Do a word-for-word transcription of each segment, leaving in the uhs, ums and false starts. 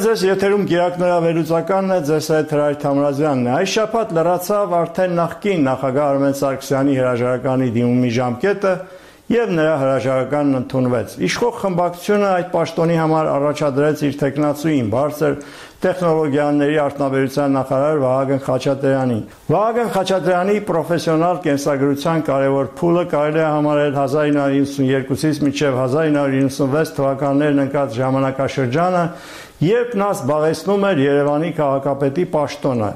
Բարև ձեզ, եթերում Գիրակնրա վերլուծականն է, ձեզ հետ Հրայր Թամրազյանն է։ Այս շաբաթ լրացավ արդեն նախկին նախագահ Արմեն Սարգսյանի հրաժարականի դիմումի ժամկետը եւ նրա հրաժարականն ընդունվեց։ Իշխող խմբակցությունը այդ պաշտոնի համար առաջադրեց իր տեխնացուին, բարձր տեխնոլոգիաների արտոնաբերության նախարար Վահագն Խաչատրյանին։ Վահագն Խաչատրյանի պրոֆեսիոնալ կենսագրության կարևոր փուլը կարելի է համարել հազար ինը հարյուր իննսունյերկուսից մինչև հազար ինը հարյուր իննսունվեց թվականներն ընկած ժամանակաշրջանը, երբ նա զբաղեցնում էր Երևանի քաղաքապետի պաշտոնը։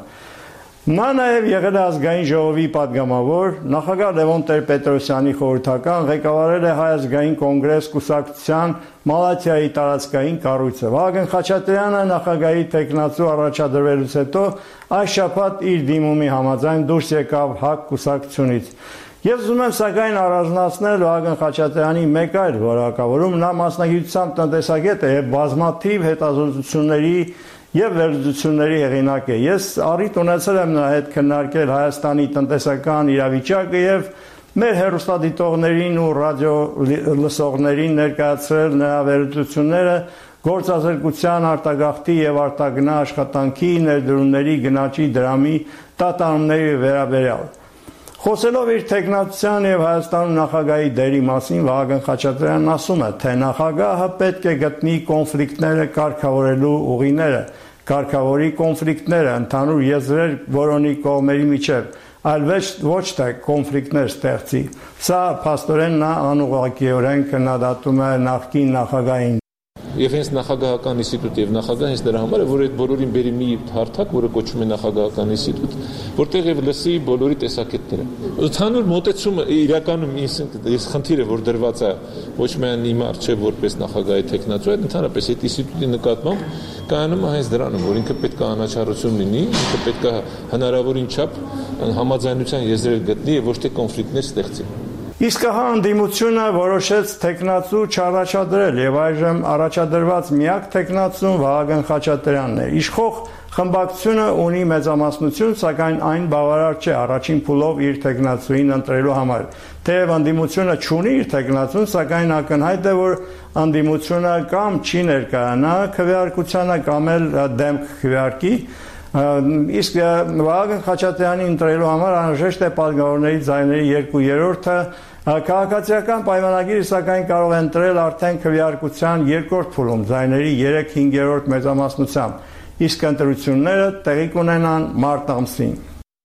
Նա նաև եղել է ազգային ժողովի պատգամավոր, նախագահ Լևոն Տեր-Պետրոսյանի խորհրդական, ղեկավարել է Հայ ազգային կոնգրես կուսակցության Մալաթիայի տարածքային կառույցը։ Վահագն Խաչատրյանը նախագահի տեխնացու առաջադրվելուց հետո այս շաբաթ իր դիմումի համաձայն դուրս եկավ ՀԱԿ կուսակցությունից։ Ես ուզում եմ սակայն առանձնացնել Վահագն Խաչատրյանի մեկ այլ որակավորում, նա մասնագիտությամբ տնտեսագետ է եւ բազմաթիվ հետազոտությունների եւ վերլուծությունների հեղինակ է։ Ես առիթ ունեցել եմ նրա հետ քննարկել Հայաստանի տնտեսական իրավիճակը եւ մեր հեռուստադիտողներին ու ռադիո լսողներին ներկայացրել նրա վերլուծությունները գործազրկության, արտագաղթի եւ արտագնա աշխատանքի, ներդրումների գնաճի դրամի տատանումների վերաբերյալ։ Խոսելով իր տեխնացության եւ Հայաստանում նախագահի դերի մասին, Վահագն Խաչատրյանն ասում է, թե նախագահը պետք է գտնի կոնֆլիկտները կարգավորելու ուղիները, կարգավորի կոնֆլիկտները, ընդհանուր եզրեր որոնի կողմերի միջև, այլ ոչ թե կոնֆլիկտներ ստեղծի։ Սա փաստորեն նա անուղղակիորեն քննադատում է նախկին նախագահին։ Եվ հենց նախագահական ինստիտուտ եւ նախագահ հենց դրա համար է, որ այդ բոլորին բերի մի հարթակ, որը կոչվում է նախագահական ինստիտուտ, որտեղ եւ լսի բոլորի տեսակետները։ Ընդհանուր մոտեցումը իրականում ես խնդիրը, որ դրված է ոչ միայն իմ առջև որպես նախագահի տեխնացու, այլ ընդհանրապես այդ ինստիտուտի նկատմամբ կայանում է հենց դրանում, որ ինքը պետք է անաչառություն լինի, ինքը պետք է հնարավորին չափ համաձայնության եզրեր գտնի եւ ոչ թե կոնֆլիկտներ ստեղծի։ Իսկ հա ընդդիմությունը որոշեց տեխնացու չառաջադրել եւ այժմ առաջադրված միակ տեխնացուն Վահագն Խաչատրյանն է։ Իշխող խմբակցությունը ունի մեծամասնություն, սակայն այն բավարար չէ առաջին փուլով իր տեխնացուին ընտրելու համար։ Թեև ընդդիմությունը չունի իր տեխնացուն, սակայն ակնհայտ է, որ ընդդիմությունը կամ չի ներկայանա քվեարկությանը, կամ էլ դեմ քվեարկի։ Իսկ Վահագն Խաչատրյանի ընտրելու համար անհրաժեշտ է պատգամավորների ձայների երկու երրորդը։ Քաղաքացիական պայմանագիրը սակայն կարող է ընտրել արդեն քվեարկության երկրորդ փուլում ձայների երեք հինգերորդ մեծամասնությամբ, իսկ ընտրությունները տեղի կունենան մարտ ամսին։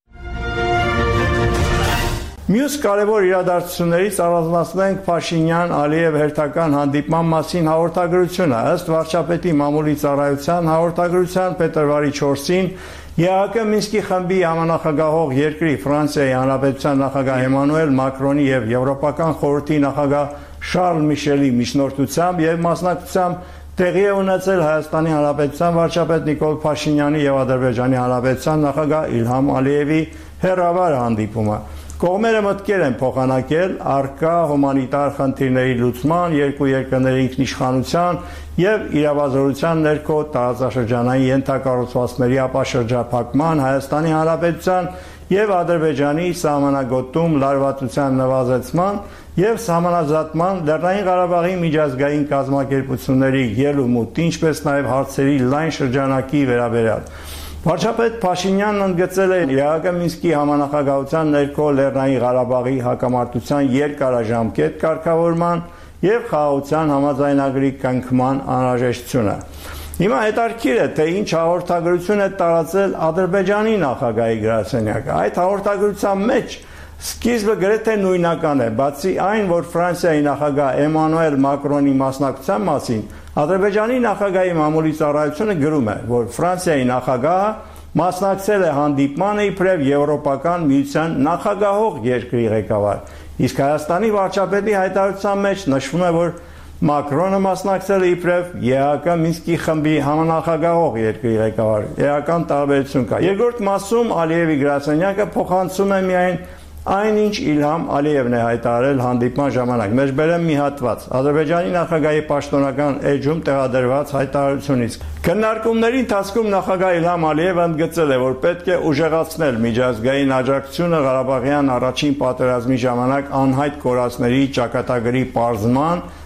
Մյուս կարևոր իրադարձություններից առանձնացնենք Փաշինյան-Ալիև հերթական հանդիպման մասին հաղորդագրությունը։ Ըստ վարչապետի մամուլի ծառայության հաղորդագրության փետրվարի չորսին ԵԱՀԿ Մինսկի խմբի համանախագահող երկրի Ֆրանսիայի Հանրապետության նախագահ Էմանուել Մակրոնի եւ Եվրոպական խորհրդի նախագահ Շարլ Միշելի միջնորդությամբ եւ մասնակցությամբ տեղի է ունեցել Հայաստանի Հանրապետության վարչապետ Նիկոլ Փաշինյանի եւ Ադրբեջանի Հանրապետության նախագահ Իլհամ Ալիևի հեռավար հանդիպումը։ Կողմերը մտքեր են փոխանակել առկա հումանիտար խնդիրների լուծման, երկու երկրների ինքնիշխանության եւ իրավազորության ներքո տարածաշրջանային ենթակառուցվածքների ապաշրջափակման, Հայաստանի Հանրապետության եւ Ադրբեջանի սահմանագոտում լարվածության նվազեցման եւ սահմանազատման, Լեռնային Ղարաբաղի միջազգային կազմակերպությունների ելումուտ, ինչպես նաեւ հարցերի լայն շրջանակի վերաբերյալ։ Վարչապետ Փաշինյանն ընդգծել է ԵԱՀԿ Մինսկի համանախագահության ներքո Լեռնային Ղարաբաղի հակամարտության երկարաժամկետ կարգավորման եւ խաղաղության համաձայնագրի կնքման անհրաժեշտությունը։ Հիմա հետաքրքիր է, թե ինչ հաղորդագրություն է տարածել Ադրբեջանի նախագահի գրասենյակը։ Այդ հաղորդագրության մեջ սկիզբը գրեթե նույնական է, բացի այն, որ Ֆրանսիայի նախագահ Էմանուել Մակրոնի մասնակցության մասին Ադրբեջանի նախագահի մամուլի ծառայությունը գրում է, որ Ֆրանսիայի նախագահը մասնակցել է հանդիպմանը իբրև Եվրոպական միության նախագահող երկրի ղեկավար, իսկ Հայաստանի վարչապետի հայտարարության մեջ նշվում է, որ Մակրոնը մասնակցել է իբրև ԵԱՀԿ Մինսկի խմբի համանախագահող երկրի ղեկավար։ Էական տարբերություն կա։ Երկրորդ մասում Ալիևի գրասենյակը փոխանցում է միայն այնինչ Իլհամ Ալիևն է հայտարարել հանդիպման ժամանակ։ Մեջբերեմ մի հատված Ադրբեջանի նախագահի պաշտոնական էջում տեղադրված հայտարարությունից։ Քննարկումների ընթացքում նախագահ Իլհամ Ալիևը ընդգծել է, որ պետք է ուժեղացնել միջազգային աջակցությունը Ղարաբաղյան առաջին պատերազմի ժամանակ անհայտ կորածների ճակատագրի պարզման,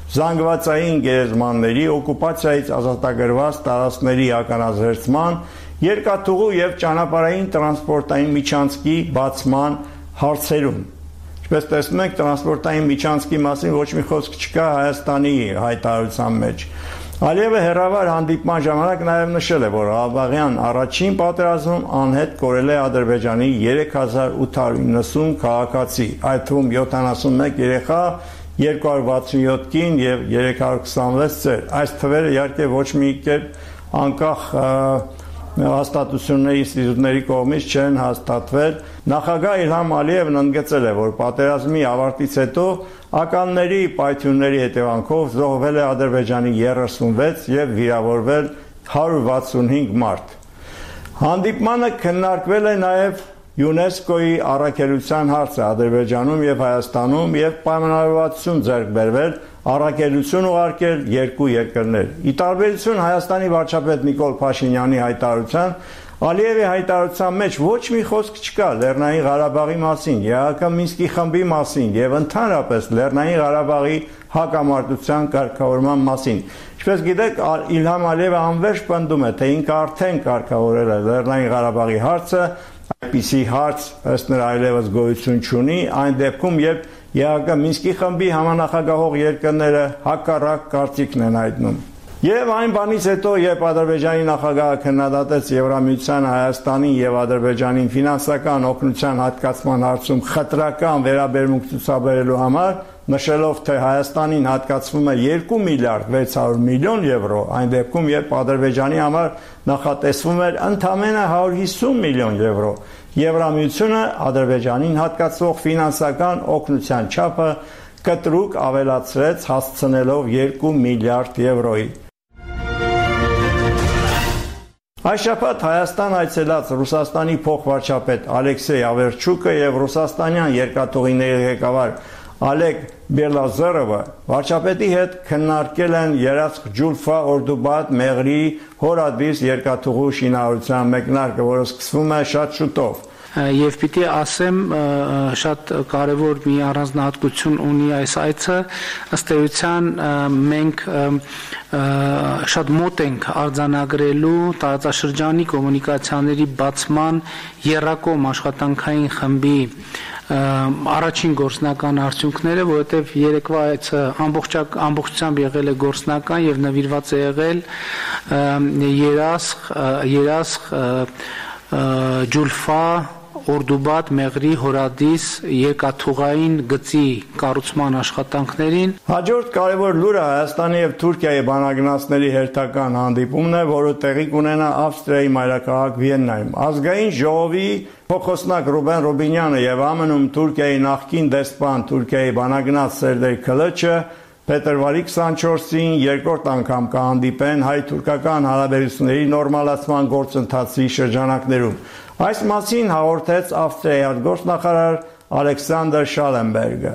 զանգվածային գերեզմանների, օկուպացիայից ազատագրված տարածքների ականազերծման, երկաթուղու եւ ճանապարհային տրանսպորտային միջանցքի բացման հարցերում։ Ինչպես տեսնում եք, տրանսպորտային միջանցքի մասին ոչ մի խոսք չկա Հայաստանի հայտարարության մեջ։ Ալիևը հերավար հանդիպման ժամանակ նաև նշել է, որ Ղարաբաղյան առաջին պատերազմում անհետ կորել է Ադրբեջանի երեք հազար ութ հարյուր իննսուն քաղաքացի, այդ թվում յոթանասունմեկ երեխա, երկու հարյուր վաթսունյոթ կին եւ երեք հարյուր քսանվեց ծեր։ Այս թվերը իհարկե ոչ մի կերպ անկախ հաստատությունների ինստիտուտների կողմից չեն հաստատվել։ Նախագահ Իլհամ Ալիևն ընդգծել է, որ պատերազմի ավարտից հետո ականների պայթյունների հետևանքով զոհվել է Ադրբեջանի երեսունվեց եւ վիրավորվել հարյուր վաթսունհինգ մարդ։ Հանդիպմանը քննարկվել է նաեւ ՅՈՒՆԵՍԿՕ-ի առաքելության հարցը Ադրբեջանում եւ Հայաստանում եւ պայմանավորվածություն ձեռք բերվել առաքելություն ուղարկել երկու երկրներ։ Ի տարբերություն Հայաստանի վարչապետ Նիկոլ Փաշինյանի հայտարարության, Ալիևի հայտարարության մեջ ոչ մի խոսք չկա Լեռնային Ղարաբաղի մասին, ԵԱՀԿ Մինսկի խմբի մասին եւ ընդհանրապես Լեռնային Ղարաբաղի հակամարտության կարգավորման մասին։ Ինչպես գիտեք, Իլհամ Ալիևը անվերջ պնդում է, թե ինքը արդեն կարգավորել է Լեռնային Ղարաբաղի հարցը, այդպիսի հարց ըստ նրա այլևս գոյություն չունի, այն դեպքում, երբ ԵԱՀԿ Մինսկի խմբի համանախագահող երկրները հակառակ կարծիքն են հայտնում։ Եվ այն բանից հետո, երբ Ադրբեջանի նախագահը քննադատեց Եվրամիության Հայաստանին եւ Ադրբեջանին ֆինանսական օգնության հատկացման հարցում խտրական վերաբերմունք ցուցաբերելու համար, նշելով, թե Հայաստանին հատկացվում է երկու միլիարդ վեց հարյուր միլիոն եվրո, այն դեպքում, երբ Ադրբեջանի համար նախատեսվում էր ընդամենը հարյուր հիսուն միլիոն եվրո, Եվրամիությունը Ադրբեջանին հատկացվող ֆինանսական օգնության չափը կտրուկ ավելացրեց, հասցնելով երկու միլիարդ եվրոյի։ Այս շաբաթ Հայաստան այցելած Ռուսաստանի փոխվարչապետ Ալեքսեյ Ավերչուկը եւ ռուսաստանյան երկաթուղիների ղեկավար Ալեգ Բելազարովը վարչապետի հետ քննարկել են Երասխ Ջուլֆա Օրդուբադ Մեղրի Հորադիս երկաթուղու շինարարության մեկնարկը, որը սկսվում է շատ շուտով։ Եվ պիտի ասեմ, շատ կարևոր մի առանձնահատկություն ունի այս այցը, ըստ էության մենք շատ մոտ ենք արձանագրելու տարածաշրջանի կոմունիկացիաների բացման եռակողմ աշխատանքային խմբի առաջին գործնական արդյունքները, որովհետև երեկվա այցը ամբողջությամբ եղել է գործնական եւ նվիրված է եղել Երասխ Երասխ Ջուլֆա Օրդուբադ Մեղրի Հորադիս երկաթուղային գծի կառուցման աշխատանքներին։ Հաջորդ կարևոր լուրը Հայաստանի եւ Թուրքիայի բանագնացների հերթական հանդիպումն է, որը տեղի կունենա Ավստրիայի մայրաքաղաք Վիեննայում։ Ազգային ժողովի փոխոսնակ Ռուբեն Ռուբինյանը եւ ԱՄՆ-ում Թուրքիայի նախկին դեսպան Թուրքիայի բանագնաց Սերդեյ Քլեչը փետրվարի քսանչորսին երկրորդ անգամ կհանդիպեն հայ-թուրքական հարաբերությունների նորմալացման գործընթացի շրջանակներում։ Այս մասին հաղորդեց Ավստրիայի արտգործնախարար Ալեքսանդր Շալենբերգը։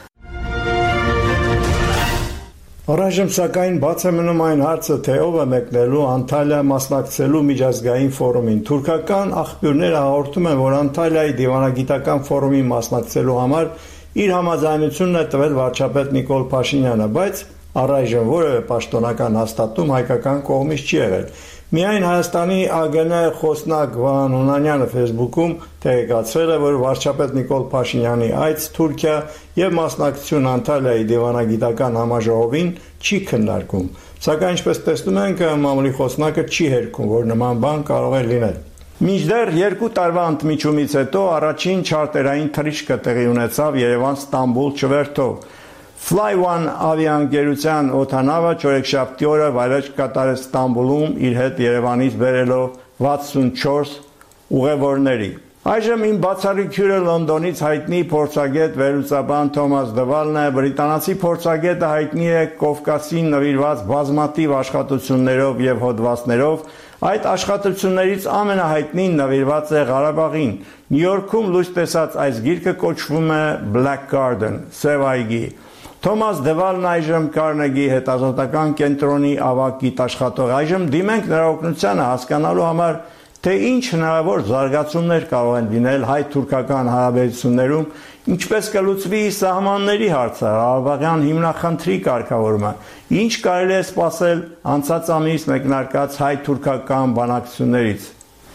Առայժմ սակայն բաց է մնում այն հարցը, թե ով է մեկնելու Անտալիա մասնակցելու միջազգային ֆորումին։ Թուրքական աղբյուրները հաղորդում են, որ Անտալիայի դիվանագիտական ֆորումին մասնակցելու համար իր համաձայնությունն է տվել վարչապետ Նիկոլ Փաշինյանը, բայց առայժմ որևէ պաշտոնական հաստատում հայկական կողմից չի եղել։ Միայն Հայաստանի ԱԳՆ խոսնակ Վահան Հունանյանը Facebook-ում տեղեկացրել է, որ վարչապետ Նիկոլ Փաշինյանի այց Թուրքիա եւ մասնակցություն Անտալիայի դիվանագիտական համաժողովին չի քննարկում։ Սակայն ինչպես տեսնում ենք, մամուլի խոսնակը չի հերքում, որ նման բան կարող է լինել։ Մինչդեռ երկու տարվա ընդմիջումից հետո առաջին չարտերային թռիչքը տեղի ունեցավ Երևան-Ստամբուլ չվերթով։ Fly One ավիաընկերության օդանավը չորեքշաբթի օրը վայրէջք կատարեց Ստամբուլում իր հետ Երևանից բերելով վաթսունչորս ուղևորների։ Այժմ իմ բացառիկ հյուրը Լոնդոնից հայտնի փորձագետ վերլուծաբան Թոմաս Դվալն է։ Բրիտանացի փորձագետը հայտնի է Կովկասին նվիրված բազմաթիվ աշխատություններով եւ հոդվածներով։ Այդ աշխատություններից ամենահայտնին նվիրված է Ղարաբաղին։ Նյու Յորքում լույս տեսած այս գիրքը կոչվում է Black Garden, Սև այգի։ Թոմաս Դվալն այժմ Կարնեգի հետազոտական կենտրոնի ավագ գիտաշխատող։ Այժմ դիմենք նրա օգնությանը հասկանալու համար, թե ինչ հնարավոր զարգացումներ կարող են լինել հայ-թուրքական հարաբերություններում, ինչպես կլուծվի սահմանների հարցը, Ղարաբաղյան հիմնախնդրի կարգավորումը, ինչ կարելի է սպասել անցած ամիս մեկնարկած հայ-թուրքական բանակցություններից։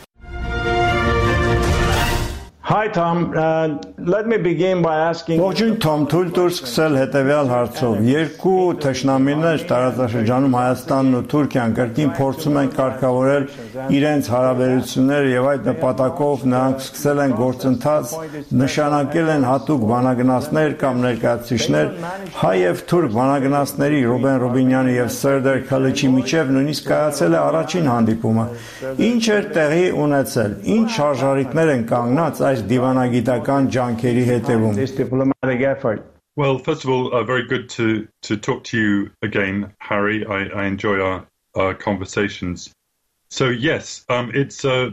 Hi Tom, uh, let me begin by asking Ողջույն Tom, թույլ տուր սկսել հետևյալ հարցով։ Երկու թշնամիներ տարածաշրջանում Հայաստանն ու Թուրքիան կրկին փորձում են կարգավորել իրենց հարաբերությունները եւ այդ նպատակով նրանք սկսել են գործընթաց, նշանակել են հատուկ բանագնացներ կամ ներկայացուցիչներ հայ եւ թուրք բանագնացների Ռուբեն Ռուբինյանի եւ Սերդար Քալիչի միջև նույնիսկ կայացել է առաջին հանդիպումը։ Ինչ էր տեղի ունեցել, ինչ շարժարիքներ են կանգնած այս դիվանագիտական ջանքերի հետևում։ Well, first of all, uh, very good to to talk to you again, Harry. I, I enjoy our, our conversations. So yes, um, it's uh,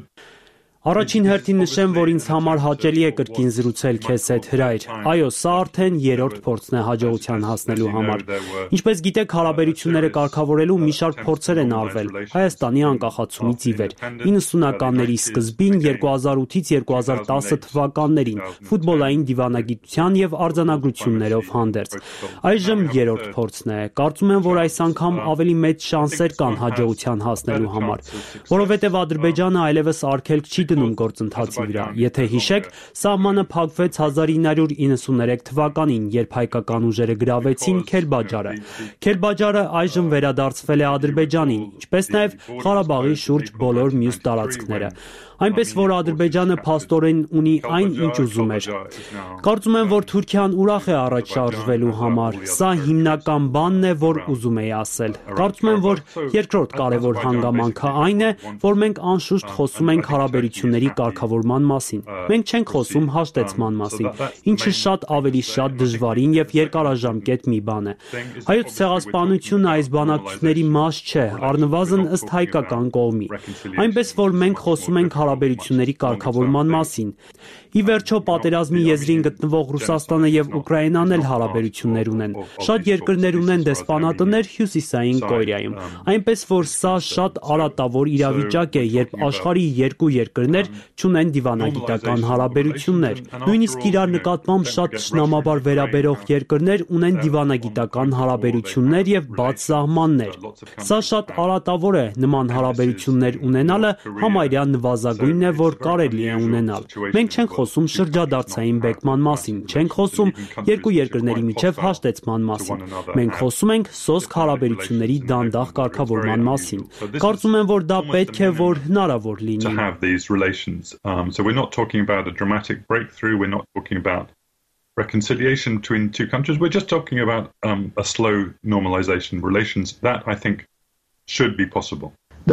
Առաջին հերթին նշեմ, որ ինձ համար հաճելի է կրկին զրուցել քեզ հետ, Հրայր։ Այո, սա արդեն երրորդ փորձն է հաջողության հասնելու համար։ Ինչպես գիտեք, հարաբերությունները կարգավորելու մի շարք փորձեր են արվել Հայաստանի անկախացումից ի վեր։ իննսունականների սկզբին, երկու հազար ութից երկու հազար տասը թվականներին, ֆուտբոլային դիվանագիտության եւ արձանագրություններով հանդերձ։ Այժմ երրորդ փորձն է։ Կարծում եմ, որ այս անգամ ավելի մեծ շանսեր կան հաջողության հասնելու համար, որովհետեւ Ադրբեջանը այլևս արգելք չի դնում գործընթացի վրա։ Եթե հիշեք, սահմանը փակվեց հազար ինը հարյուր իննսուներեք թվականին, երբ հայկական ուժերը գրավեցին Քելբաջարը։ Քելբաջարը այժմ վերադարձվել է Ադրբեջանին, ինչպես նաև Ղարաբաղի շուրջ բոլոր մյուս տարածքները։ Այնպես որ Ադրբեջանը փաստորեն ունի այն, ինչ ուզում էր։ Կարծում եմ, որ Թուրքիան ուրախ է առաջ շարժվելու համար։ Սա հիմնական բանն է, որ ուզում էի ասել։ Կարծում եմ, որ երկրորդ կարևոր հանգամանքը այն է, որ մենք անշուշտ խոսում ենք հարաբերությունների կարգավորման մասին։ Մենք չենք խոսում հաշտեցման մասին, ինչը շատ ավելի շատ դժվարին եւ երկարաժամկետ մի բան է։ Հայոց ցեղասպանությունը այս բանակցությունների մաս չէ, առնվազն ըստ հայկական կողմի։ Այնպես որ մենք խոսում ենք հարաբերությունների կարգավորման մասին։ Ի վերջո պատերազմի եզրին գտնվող Ռուսաստանը եւ Ուկրաինան էլ հարաբերություններ ունեն։ Շատ երկրներ ունեն դեսպանատներ Հյուսիսային Կորեայում։ Այնպես որ սա շատ արատավոր իրավիճակ է, երբ աշխարհի երկու երկրներ չունեն դիվանագիտական հարաբերություններ։ Նույնիսկ իրար նկատմամբ շատ ճշնամաբար վերաբերող երկրներ ունեն դիվանագիտական հարաբերություններ եւ բաց սահմաններ։ Սա շատ արատավոր է, նման հարաբերություններ ունենալը համարյա նվազագույնն է, որ կարելի է ունենալ։ Մենք չենք խոսում շրջադարձային բեկման մասին, չենք խոսում երկու երկրների միջև հաշտեցման մասին։ Մենք խոսում ենք սոսկ հարաբերությունների դանդաղ կարգավորման մասին։ Կարծում եմ, որ դա պետք է որ հնարավոր լինի։ So we're not talking about a dramatic breakthrough, we're not talking about reconciliation between two countries, we're just talking about um, a slow normalization relations that I think should be possible.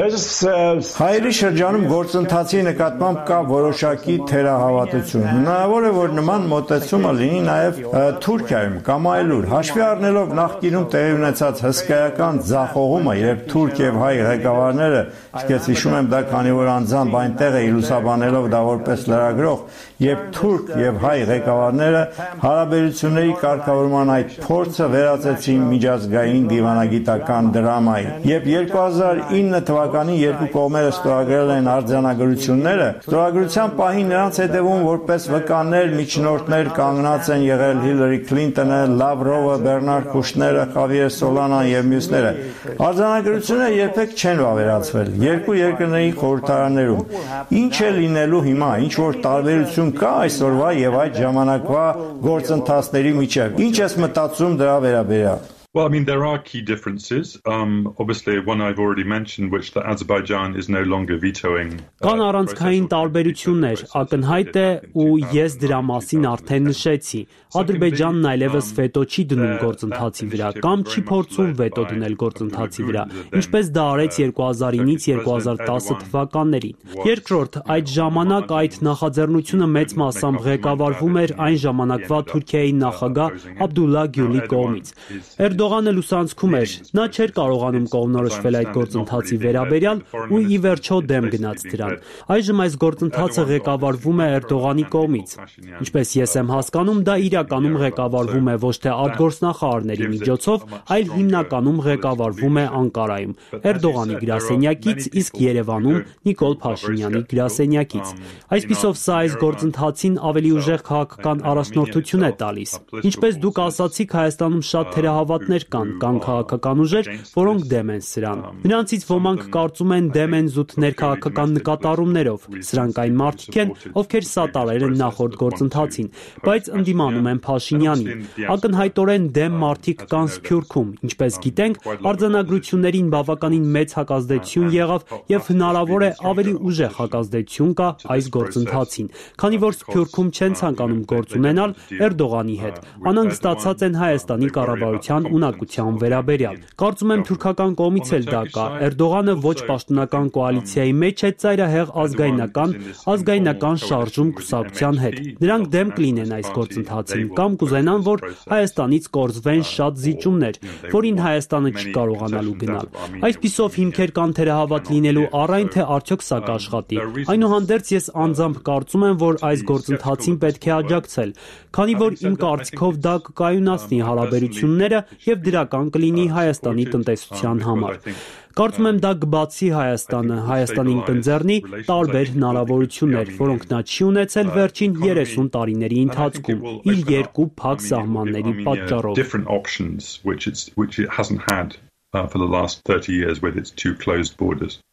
Հայերի շրջանում գործընթացի նկատմամբ կա որոշակի թերահավատություն։ Հնարավոր է, որ նման մոտեցումը լինի նաև Թուրքիայում կամ այլուր, հաշվի առնելով նախկինում տեղի ունեցած հսկայական ձախողումը, երբ թուրք եւ հայ ղեկավարները, իսկ հիշում եմ դա քանի որ անձամբ այնտեղ էի լուսաբանելով դա որպես լրագրող, երբ թուրք եւ հայ ղեկավարները հարաբերությունների կարգավորման այդ փորձը վերածեցին միջազգային դիվանագիտական դրամայի։ Երբ երկու հազար ինը թվականին երկու կողմերը ստորագրել են արձանագրությունները, ստորագրության պահին նրանց հետևում որպես վկաներ, միջնորդներ կանգնած են եղել Հիլարի Քլինտոնը, Լավրովը, Բեռնարդ Կուշները, Խավիեր Սոլանան եւ մյուսները։ Արձանագրությունները երբեք չեն վավերացվել երկու երկրների խորհրդարաններում։ Ինչ է լինելու հիմա, ինչ որ տարբերություն կա այսօրվա եւ այդ ժամանակվա գործընթացների միջեւ։ Ինչ ես մտածում դրա վերաբերյալ։ Well, I mean, there are key differences. Um, obviously, one I've already mentioned, which that Azerbaijan is no longer vetoing. Կան առանցքային տարբերություններ, ակնհայտ է ու ես դրա մասին արդեն նշեցի։ Ադրբեջանն այլևս վետո չի դնում գործընթացի վրա կամ չի փորձում վետո դնել գործընթացի վրա, ինչպես դա արեց երկու հազար ինից երկու հազար տասը թվականներին։ Երկրորդ, այդ ժամանակ այդ նախաձեռնությունը մեծ մասամբ ղեկավարվում էր այն ժամանակվա Թուրքիայի նախագահ Աբդուլլա Գյուլի կողմից։ Էրդողանը լուսանցքում էր, նա չէր կարողանում կողմնորոշվել այդ գործընթացի վերաբերյալ ու ի վերջո դեմ գնաց դրան։ Այժմ այս գործընթացը ղեկավարվում է Էրդողանի կողմից։ Ինչպես ես եմ հասկանում, դա իրականում ղեկավարվում է ոչ թե արտգործնախարարների միջոցով, այլ հիմնականում ղեկավարվում է Անկարայում, Էրդողանի գրասենյակից, իսկ Երևանում Նիկոլ Փաշինյանի գրասենյակից։ Այսպիսով սա այս գործընթացին ավելի ուժեղ քաղաքական առաջնորդություն է տալիս։ Ինչպես դուք ասացիք, Հայաստանում շատ թերահավատներ կան, կան քաղաքական ուժեր, որոնք դեմ են սրան։ Նրանցից ոմանք կարծում են դեմ են զուտ ներքաղաքական նկատառումներով։ Սրանք այն մարդիկ են, ովքեր սատարել են նախորդ գործընթացին, բայց ընդդիմանում են Փաշինյանին։ Ակնհայտորեն դեմ մարդիկ կան Սփյուռքում, ինչպես գիտենք, արձանագրություններին բավականին մեծ հակազդեցություն եղավ եւ հնարավոր է ավելի ուժեղ հակազդեցություն կա այս գործընթացին, քանի որ Սփյուռքում չեն ցանկանում գործ ունենալ Էրդողանի հետ, անհանգստացած են Հայաստանի կառավարության ունակության վերաբերյալ։ Կարծում եմ թուրքական կողմից էլ դա կա։ Էրդողանը ոչ պաշտոնական կոալիցիայի մեջ է ծայրահեղ ազգայնական, ազգայնական շարժում կուսակցության հետ։ Նրանք դեմ կլինեն այս գործընթացին կամ կուզենան, որ Հայաստանից կորզվեն շատ զիջումներ, որին Հայաստանը չի կարողանալու գնալ։ Այսպիսով հիմքեր կան թերահավատ լինելու առայն թե արդյոք սա կաշխատի։ Այնուհանդերձ ես անձամբ կարծում եմ, որ այս գործընթացին պետք է աջակցել, քանի որ իմ կարծիքով դա կկայունացնի հարաբերությունները եւ դրական կլինի Հայաստանի տնտեսության համար։ Կարծում եմ դա կբացի Հայաստանը, Հայաստանին կընձեռնի տարբեր հնարավորություններ, որոնք նա չի ունեցել վերջին երեսուն տարիների ընթացքում, իր երկու փակ սահմանների պատճառով։ Uh, for the last thirty years with its two closed borders.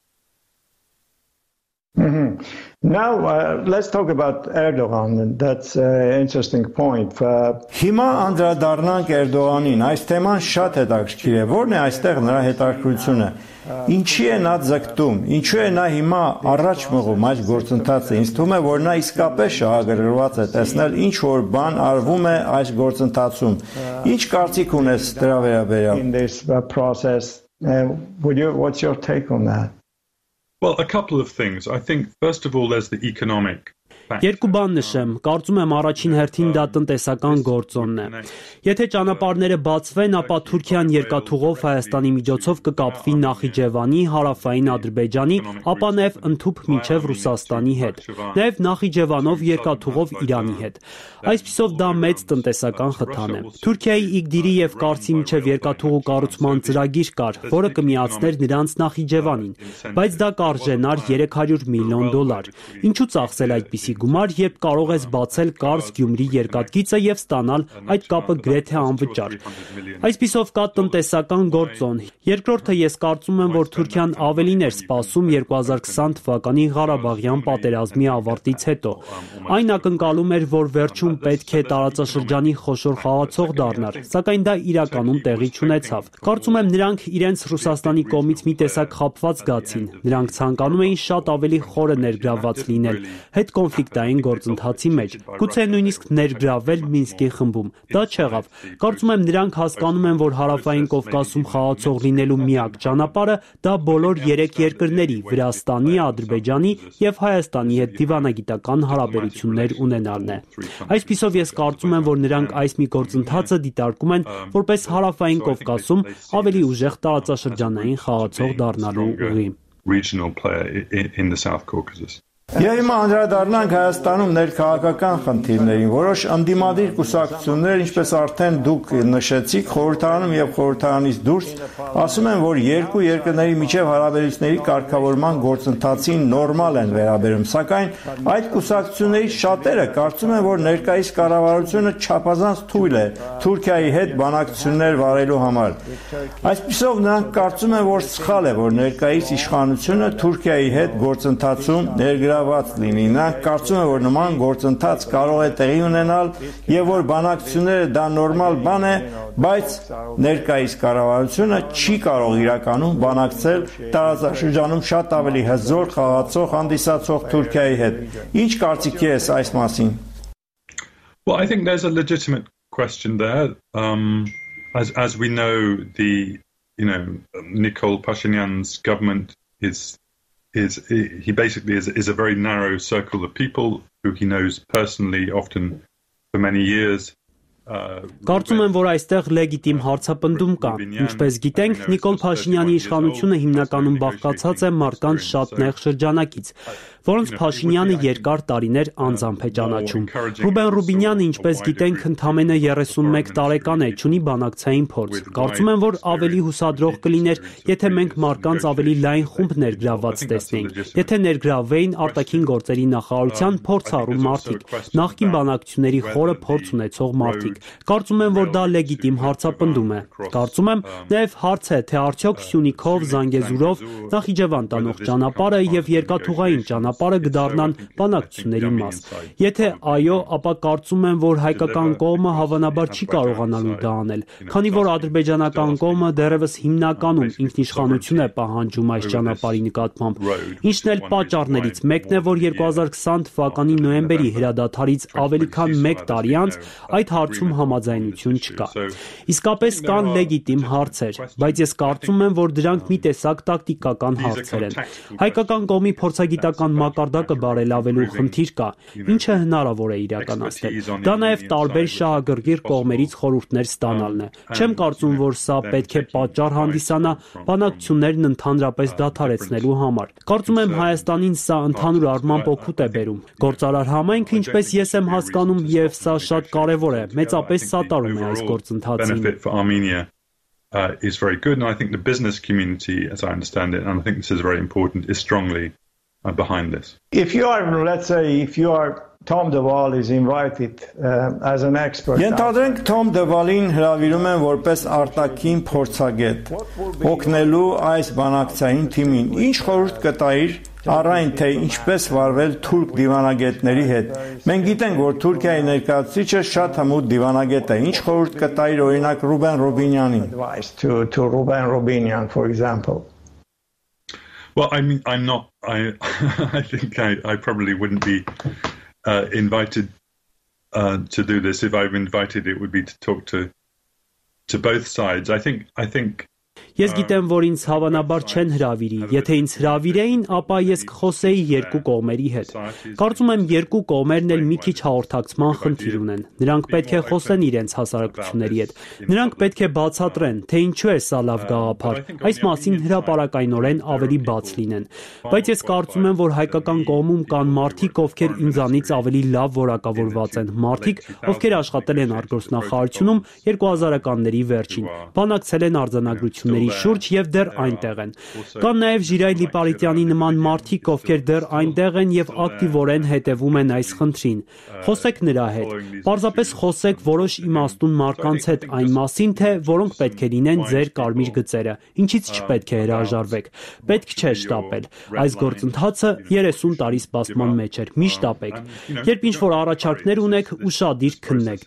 Mm-hmm. Now uh, let's talk about Erdogan. That's an interesting point. Հիմա անդրադառնանք Էրդողանին։ Այս թեման շատ հետաքրքիր է։ Որն է այստեղ նրա հետաքրքրությունը։ Ինչի է նա ձգտում։ Ինչու է նա հիմա առաջ մղում այս գործընթացը։ Ինձ թվում է, որ նա իսկապես շահագրգռված է տեսնել ինչ որ բան արվում է այս գործընթացում։ Ինչ կարծիք ունես դրա վերաբերյալ։ In this process, uh, would you what's your take on that? Well, a couple of things. I think, first of all, there's the economic. Երկու բան նշեմ, կարծում եմ առաջին հերթին դա տնտեսական գործոնն է։ Եթե ճանապարհները բացվեն, ապա Թուրքիան երկաթուղով Հայաստանի միջոցով կկապվի Նախիջևանի, Հարավային Ադրբեջանի, ապա նաև ընդհուպ մինչև Ռուսաստանի հետ, նաև Նախիջևանով երկաթուղով Իրանի հետ։ Այսպիսով դա մեծ տնտեսական խթան է։ Թուրքիայի Իգդիրի եւ Կարսի միջև երկաթուղու կառուցման ծրագիր կար, որը կմիացներ նրանց Նախիջևանին, բայց դա կարժենար երեք հարյուր միլիոն դոլար։ Ինչու ծախսել այդպիսի գումար, երբ կարող ես բացել Կարս-Գյումրի երկաթգիծը եւ ստանալ այդ կապը գրեթե անվճար։ Այսպիսով կա տնտեսական գործոն։ Երկրորդը ես կարծում եմ, որ Թուրքիան ավելին էր սպասում երկու հազար քսան թվականի Ղարաբաղյան պատերազմի ավարտից հետո։ Այն ակնկալում էր, որ վերջում պետք է տարածաշրջանի խոշոր խաղացող դառնար, սակայն դա իրականում տեղի չունեցավ։ Կարծում եմ նրանք իրենց Ռուսաստանի կողմից մի տեսակ խաբված գացին։ Նրանք ցանկանում էին շատ ավելի խորը ներգրավված լինել հետ կոնֆլիկտային գործընթացի մեջ, գուցե նույնիսկ ներգրավել Մինսկի խմբում։ Դա չեղավ։ Կարծում եմ նրանք հասկանում են, որ Հարավային Կովկասում խաղացող լինելու միակ ճանապարհը դա բոլոր երեք երկրների՝ Վրաստանի, Ադրբեջանի եւ Հայաստանի հետ դիվանագիտական հարաբերություններ ունենալն է։ Այսպիսով ես կարծում եմ, որ նրանք այս մի գործընթացը դիտարկում են որպես Հարավային Կովկասում ավելի ուժեղ տարածաշրջանային խաղացող դառնալու ուղի։ Regional player in, in the South Caucasus. Եվ հիմա անդրադառնանք Հայաստանում ներքաղաքական խնդիրներին, որոշ ընդդիմադիր կուսակցություններ, ինչպես արդեն դուք նշեցիք, խորհրդարանում եւ խորհրդարանից դուրս, ասում են, որ երկու երկրների միջև հարաբերությունների կարգավորման գործընթացին նորմալ են վերաբերում, սակայն այդ կուսակցություններից շատերը կարծում են, որ ներկայիս կառավարությունը չափազանց թույլ է Թուրքիայի հետ բանակցություններ վարելու համար։ Այսպիսով նրանք կարծում են, որ սխալ է, որ ներկայիս իշխանությունը Թուրքիայի հետ գործընթացում ներգրավված լինի։ Նրանք կարծում են, որ նման գործընթաց կարող է տեղի ունենալ եւ որ բանակցությունները դա նորմալ բան է, բայց ներկայիս կառավարությունը չի կարող իրականում բանակցել տարածաշրջանում շատ ավելի հզոր խաղացող հանդիսացող Թուրքիայի հետ։ Ինչ կարծիքի ես այս մասին։ Well, I think there's a legitimate question there. Um, as as we know, the you know Nikol Pashinyan's government is is he basically is is a very narrow circle of people who he knows personally, often for many years. Կարծում եմ, որ այստեղ լեգիտիմ հարցապնդում կա։ Ինչպես գիտենք, Նիկոլ Փաշինյանի իշխանությունը հիմնականում բաղկացած է մարդկանց շատ նեղ շրջանակից, որոնց Փաշինյանը երկար տարիներ անձամբ է ճանաչում։ Ռուբեն Ռուբինյանը, ինչպես գիտենք, ընդամենը երեսունմեկ տարեկան է, չունի բանակցային փորձ։ Կարծում եմ, որ ավելի հուսադրող կլիներ, եթե մենք մարդկանց ավելի լայն խումբ ներգրավված տեսնեինք, եթե ներգրավվեին արտաքին գործերի նախարարության փորձառու մարդիկ, նախկին բանակցությունների խորը փորձ ունեցող մարդիկ։ Կարծում եմ, որ դա լեգիտիմ հարցապնդում է։ Կարծում եմ, նաև հարց է, թե արդյոք Սյունիքով, Զանգեզուրով, Նախիջևան տանող ճանապարհը եւ երկաթուղային ճանապարհը կդառնան բանակցությունների մաս։ Եթե այո, ապա կարծում եմ, որ հայկական կողմը հավանաբար չի կարողանալու դա անել, քանի որ ադրբեջանական կողմը դեռևս հիմնականում ինքնիշխանություն է պահանջում այս ճանապարհի նկատմամբ։ Ինչն էլ պատճառներից մեկն է, որ երկու հազար քսան թվականի նոյեմբերի հրադադարից ավելի քան մեկ տարի անց այդ հարցում համաձայնություն չկա։ Իսկապես կան լեգիտիմ հարցեր, բայց ես կարծում եմ, որ դրանք մի տեսակ տակտիկական հարցեր են։ Հայկական կողմի փորձագիտական մակարդակը բարելավելու խնդիր կա, ինչը հնարավոր է իրականացնել։ Դա նաև տարբեր շահագրգիռ կողմերից խորհուրդներ ստանալն է։ Չեմ կարծում, որ սա պետք է պատճառ հանդիսանա բանակցություններն ընդհանրապես դադարեցնելու համար։ Կարծում եմ Հայաստանին սա ընդհանուր առմամբ օգուտ է բերում։ Գործարար համայնքը, ինչպես ես եմ հասկանում, եւ սա շատ կարևոր է, մեծապես սատարում է այս գործընթացին։ Uh, is very good, and I think the business community, as I understand it, and I think this is very important, is strongly uh, behind this. If you are, let's say, if you are Tom DeWall is invited uh, as an expert. Ենթադրենք Tom DeWall-ին հրավիրում են որպես արտաքին փորձագետ, օգնելու այս բանակցային թիմին։ Ինչ խորհուրդ կտայիր առայն թե ինչպես վարվել թուրք դիվանագետների հետ։ Մենք գիտենք, որ Թուրքիայի ներկայացուցիչը շատ հմուտ դիվանագետ է։ Ինչ խորհուրդ կտայիր օրինակ Ռուբեն Ռուբինյանին։ To to Ruben Rubinian, for example. Well, I mean, I'm not. I I think I I probably wouldn't be uh, invited uh, to do this. If I'm invited, it would be to talk to to both sides. I think I think. Ես գիտեմ, որ ինձ հավանաբար չեն հրավիրի։ Եթե ինձ հրավիրեին, ապա ես կխոսեի երկու կողմերի հետ։ Կարծում եմ երկու կողմերն էլ մի քիչ հաղորդակցման խնդիր ունեն։ Նրանք պետք է խոսեն իրենց հասարակությունների հետ։ Նրանք պետք է բացատրեն, թե ինչու է սա լավ գաղափար։ Այս մասին հրապարակայնորեն ավելի բաց լինեն։ Բայց ես կարծում եմ, որ հայկական կողմում կան մարդիկ, ովքեր ինձանից ավելի լավ որակավորված են, մարդիկ, ովքեր աշխատել են արտգործնախարարությունում երկու հազարականների վերջին, բանակցել են արձանագրությունների շուրջ եւ դեռ այնտեղ են։ Կան նաեւ Ժիրայր Լիպարիտյանի նման մարդիկ, ովքեր դեռ այնտեղ են եւ ակտիվորեն հետեւում են այս խնդրին։ Խոսեք նրա հետ։ Պարզապես խոսեք որոշ իմաստուն մարդկանց հետ այն մասին, թե որոնք պետք է լինեն ձեր կարմիր գծերը, ինչից չպետք է հրաժարվեք։ Պետք չէ շտապել։ Այս գործընթացը երեսուն տարի սպասման մեջ էր։ Մի շտապեք։ Երբ ինչ-որ առաջարկներ ունեք, ուշադիր քննեք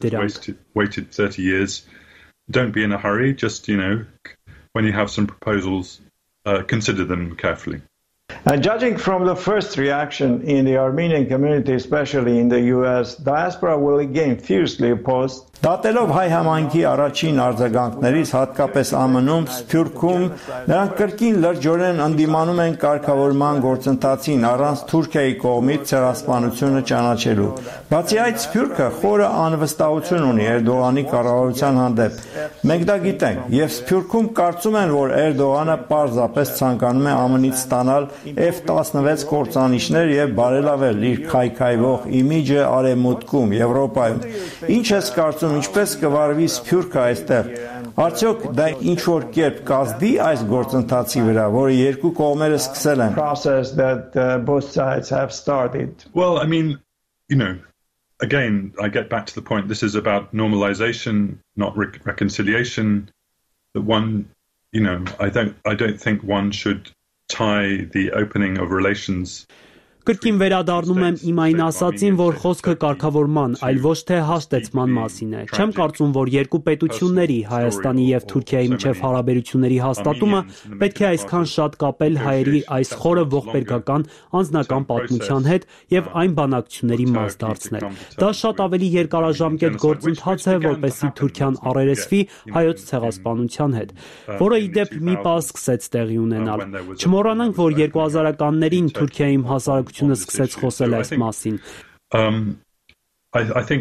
դրանք։ Don't be in a hurry, just, you know, when you have some proposals, uh, consider them carefully. And judging from the first reaction in the Armenian community, especially in the U S, diaspora will again fiercely oppose. Դատելով հայ համայնքի առաջին արձագանքներից, հատկապես Α M-ում, Սփյուռքում, նրանք կրկին լրջորեն ընդդիմանում են կարգավորման գործընթացին առանց Թուրքիայի կողմից ցեղասպանությունը ճանաչելու։ Բացի այդ, Սփյուռքը խորը անվստահություն ունի Էրդողանի կառավարության հանդեպ։ Մենք դա գիտենք, եւ Սփյուռքում կարծում են, որ Էրդողանը պարզապես ցանկանում է Α M-ից ստանալ F տասնվեց կործանիչներ եւ բարելավել իր քայքայվող իմիջը Արևմուտքում, Եվրոպայում։ Ինչ ես կարծում, ինչպես կվարվի Սփյուռքը այստեղ։ Արդյոք դա ինչ որ կերպ կազդի այս գործընթացի վրա, որը երկու կողմերը սկսել են։ Process that uh, both sides have started. Well, I mean, you know, again, I get back to the point. This is about normalization, not re- reconciliation. That one, you know, I don't I don't think one should tie the opening of relations. Կրկին վերադառնում եմ իմ այն ասացին, որ խոսքը կարգավորման, այլ ոչ թե հաստեցման մասին է։ Չեմ կարծում, որ երկու պետությունների, Հայաստանի եւ Թուրքիայի միջև հարաբերությունների հաստատումը պետք է այսքան շատ կապել հայերի այս խորը ողբերգական անձնական պատմության հետ եւ այն բանակցությունների մաս դարձնել։ Դա շատ ավելի երկարաժամկետ գործընթաց է, որպեսզի Թուրքիան առերեսվի հայոց ցեղասպանության հետ, որը ի դեպ մի պահ սկսեց տեղի ունենալ։ Չմոռանանք, որ երկու հազարականներին Թուրքիայում հասարակ Um, I, I think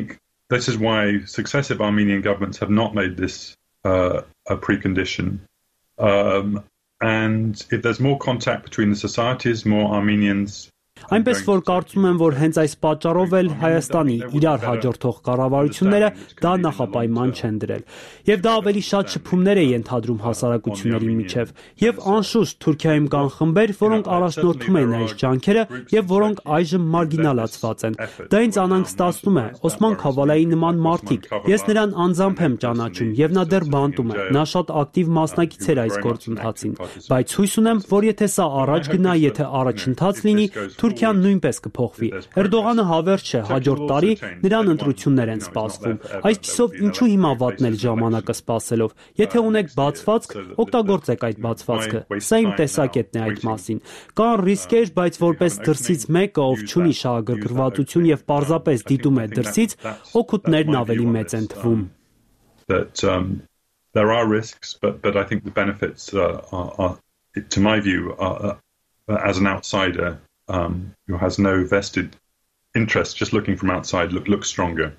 this is why successive Armenian governments have not made this uh, a precondition. Um, and if there's more contact between the societies, more Armenians. Այնպես որ կարծում եմ, որ հենց այս պատճառով էլ Հայաստանի իրար հաջորդող կառավարությունները դա նախապայման չեն դրել։ Եվ դա ավելի շատ շփումներ է ենթադրում հասարակությունների միջև։ Եվ անշուշտ Թուրքիայում կան խմբեր, որոնք առաջնորդում են այս ջանքերը եւ որոնք այժմ մարգինալացված են։ Դա ինձ անհանգստացնում է։ Օսման Քավալայի նման մարդիկ։ Ես նրան անձամբ եմ ճանաչում եւ նա դեռ բանտում է։ Նա շատ ակտիվ մասնակից էր այս գործընթացին, բայց հույս ունեմ, որ եթե սա առաջ գնա, եթե առաջընթաց լինի, Թուրքիան նույնպես կփոխվի։ Էրդողանը հավերժ չէ, հաջորդ տարի նրան ընտրություններ են սպասվում։ Այսպիսով ինչու հիմա վատնել ժամանակը սպասելով։ Եթե ունեք բացվածք, օգտագործեք այդ բացվածքը։ Սա իմ տեսակետն է այդ մասին։ Կան ռիսկեր, բայց որպես դրսից մեկը, ով չունի շահագրգռվածություն եւ պարզապես դիտում է դրսից, օգուտներն ավելի մեծ են թվում։ That um, there are risks, but but I think the benefits uh, are, are, to my view, are, uh, as an outsider. Um, who has no vested interest, just looking from outside, look look stronger.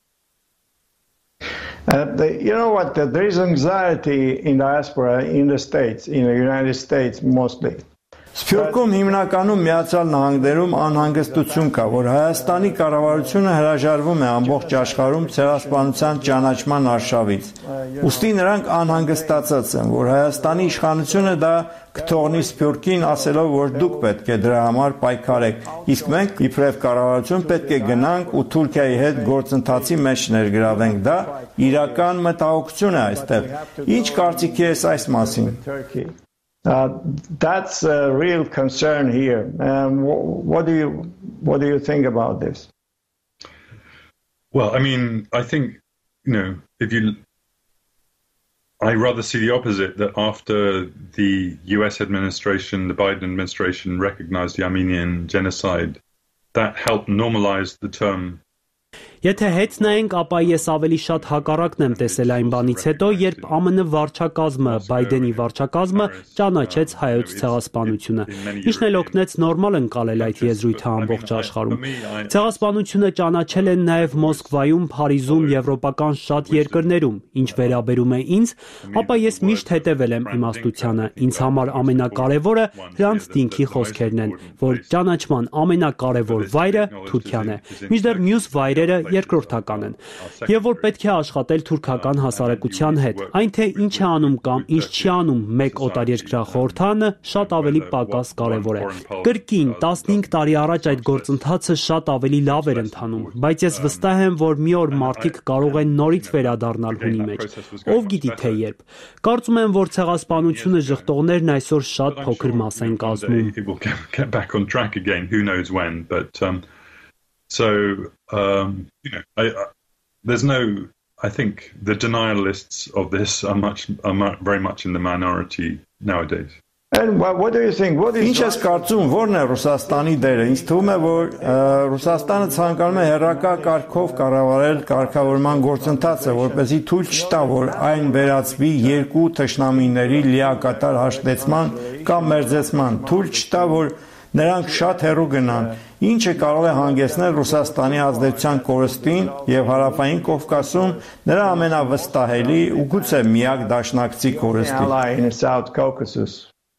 Uh, the, you know what? The, there is anxiety in diaspora in the States, in the United States mostly. Սփյուռքում հիմնականում Միացյալ Նահանգներում անհանգստություն կա, որ Հայաստանի կառավարությունը հրաժարվում է ամբողջ աշխարհում ցեղասպանության ճանաչման արշավից։ Ուստի նրանք անհանգստացած են, որ Հայաստանի իշխանությունը դա կթողնի Սփյուռքին, ասելով, որ դուք պետք է դրա համար պայքարեք, իսկ մենք իբրև կառավարություն պետք է գնանք ու Թուրքիայի հետ գործընթացի մեջ ներգրավենք։ Դա իրական մտահոգություն է այստեղ։ Ինչ կարծիքի ես այս մասին։ Uh, that's a real concern here. Um, what do you what do you think about this? Well, I mean, I think, you know, if you, I rather see the opposite, that after the U S administration, the Biden administration recognized the Armenian genocide, that helped normalize the term. Եթե հետ նայենք, ապա ես ավելի շատ հակառակն եմ տեսել այն բանից հետո, երբ ԱՄՆ վարչակազմը, Բայդենի վարչակազմը ճանաչեց հայոց ցեղասպանությունը։ Ինչն էլ օգնեց նորմալ ընկալել այդ եզրույթը ամբողջ աշխարհում։ Ցեղասպանությունը ճանաչել են նաև Մոսկվայում, Փարիզում, եվրոպական շատ երկրներում։ Ինչ վերաբերում է ինձ, ապա ես միշտ հետևել եմ իմաստությանը։ Ինձ համար ամենակարևորը Հրանտ Դինքի խոսքերն են, որ ճանաչման ամենակարևոր վայրը Թուրքիան է։ Մինչդեռ մյուս վայրերը երկրորդական են, եւ որ պետք է աշխատել թուրքական հասարակության հետ։ Այն թե ինչ է անում կամ ինչ չի անում մեկ օտարերկրյա խորհրդանը շատ ավելի պակաս կարևոր է։ Կրկին տասնհինգ տարի առաջ այդ գործընթացը շատ ավելի լավ էր ընթանում, բայց ես վստահ եմ, որ մի օր մարդիկ կարող են նորից վերադառնալ հունի մեջ։ Ով գիտի թե երբ։ Կարծում եմ, որ ցեղասպանությունը ժխտողներն այսօր շատ փոքր մաս են կազմում։ So, um, you know, I, I, there's no. I think the denialists of this are much, are mu- very much in the minority nowadays. And what, what do you think? What is? Ինչ ես կարծում, որն է Ռուսաստանի դերը։ Ինձ թվում է, որ Ռուսաստանը ցանկանում է հերրակա կարգով կառավարել կարգավորման գործընթացը, որպեսզի թույլ չտա, որ այն վերածվի երկու թշնամիների լիակատար հաշտեցման կամ մերձեցման։ Թույլ չտա, որ նրանք շատ հեռու գնան, ինչը կարող է հանգեցնել Ռուսաստանի ազդեցության կորստին եւ հարավային Կովկասում նրա ամենավստահելի ու գուցե միակ դաշնակցի կորստին։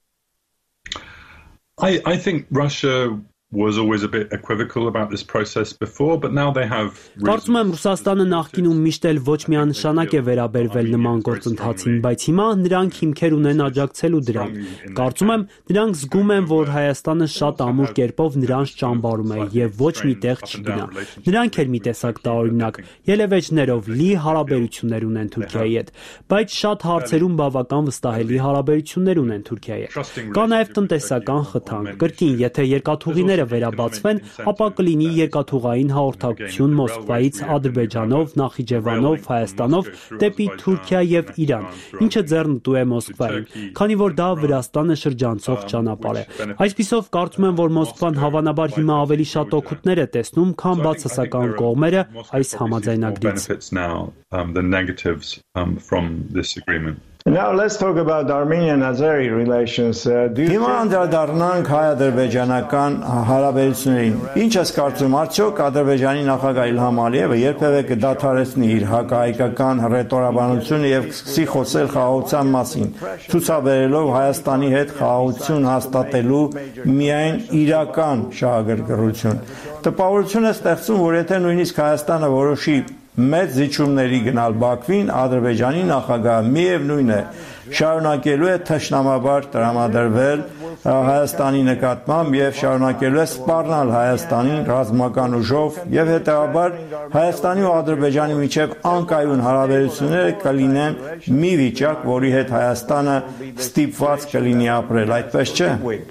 I I think Russia was always a bit equivocal about this process before, but now they have. Կարծում եմ Ռուսաստանը նախկինում միշտ էլ ոչ միանշանակ է վերաբերվել նման գործընթացին, բայց հիմա նրանք հիմքեր ունեն աջակցելու դրան։ Կարծում եմ նրանք զգում են, որ Հայաստանը շատ ամուր կերպով նրանց ճամբարում է եւ ոչ մի տեղ չգնա։ Նրանք էլ մի տեսակ տարօրինակ ելևէջներով լի հարաբերություններ ունեն Թուրքիայի հետ, բայց շատ հարցերում բավական վստահելի հարաբերություններ ունեն Թուրքիայի հետ։ Կա նաեւ տնտեսական խթան։ Կրկին, եթե երկաթուղիներ վերաբացվեն, ապա կլինի երկաթուղային հաղորդակցություն Մոսկվայից, Ադրբեջանով, Նախիջևանով, Հայաստանով դեպի Թուրքիա եւ Իրան, ինչը ձեռնտու է Մոսկվային, քանի որ դա Վրաստանը շրջանցող ճանապարհ է։ Այսպիսով կարծում եմ, որ Մոսկվան հավանաբար հիմա ավելի շատ օգուտներ է տեսնում, քան բացասական կողմերը այս համաձայնագրից։ Now let's talk about Armenian-Azeri relations. Uh, Հիմա անդրադառնանք հայ-ադրբեջանական հարաբերություններին։ Ինչ ես կարծում, արդյոք Ադրբեջանի նախագահ Իլհամ Ալիևը երբևէ կդադարեցնի իր հակահայկական ռետորաբանությունը եւ սկսի խոսել խաղաղության մասին, ցուցաբերելով Հայաստանի հետ խաղաղություն հաստատելու միայն իրական շահագրգռություն։ Տպավորություն է ստեղծում, որ եթե նույնիսկ Հայաստանը որոշի մեծ զիջումների գնալ Բաքվին, Ադրբեջանի նախագահը միևնույն է շարունակելու է թշնամաբար տրամադրվել Հայաստանի նկատմամբ եւ շարունակելու է սպառնալ Հայաստանին ռազմական ուժով եւ հետեւաբար Հայաստանի ու Ադրբեջանի միջև անկայուն հարաբերությունները կլինեն մի վիճակ, որի հետ Հայաստանը ստիպված կլինի ապրել, այդպես չէ։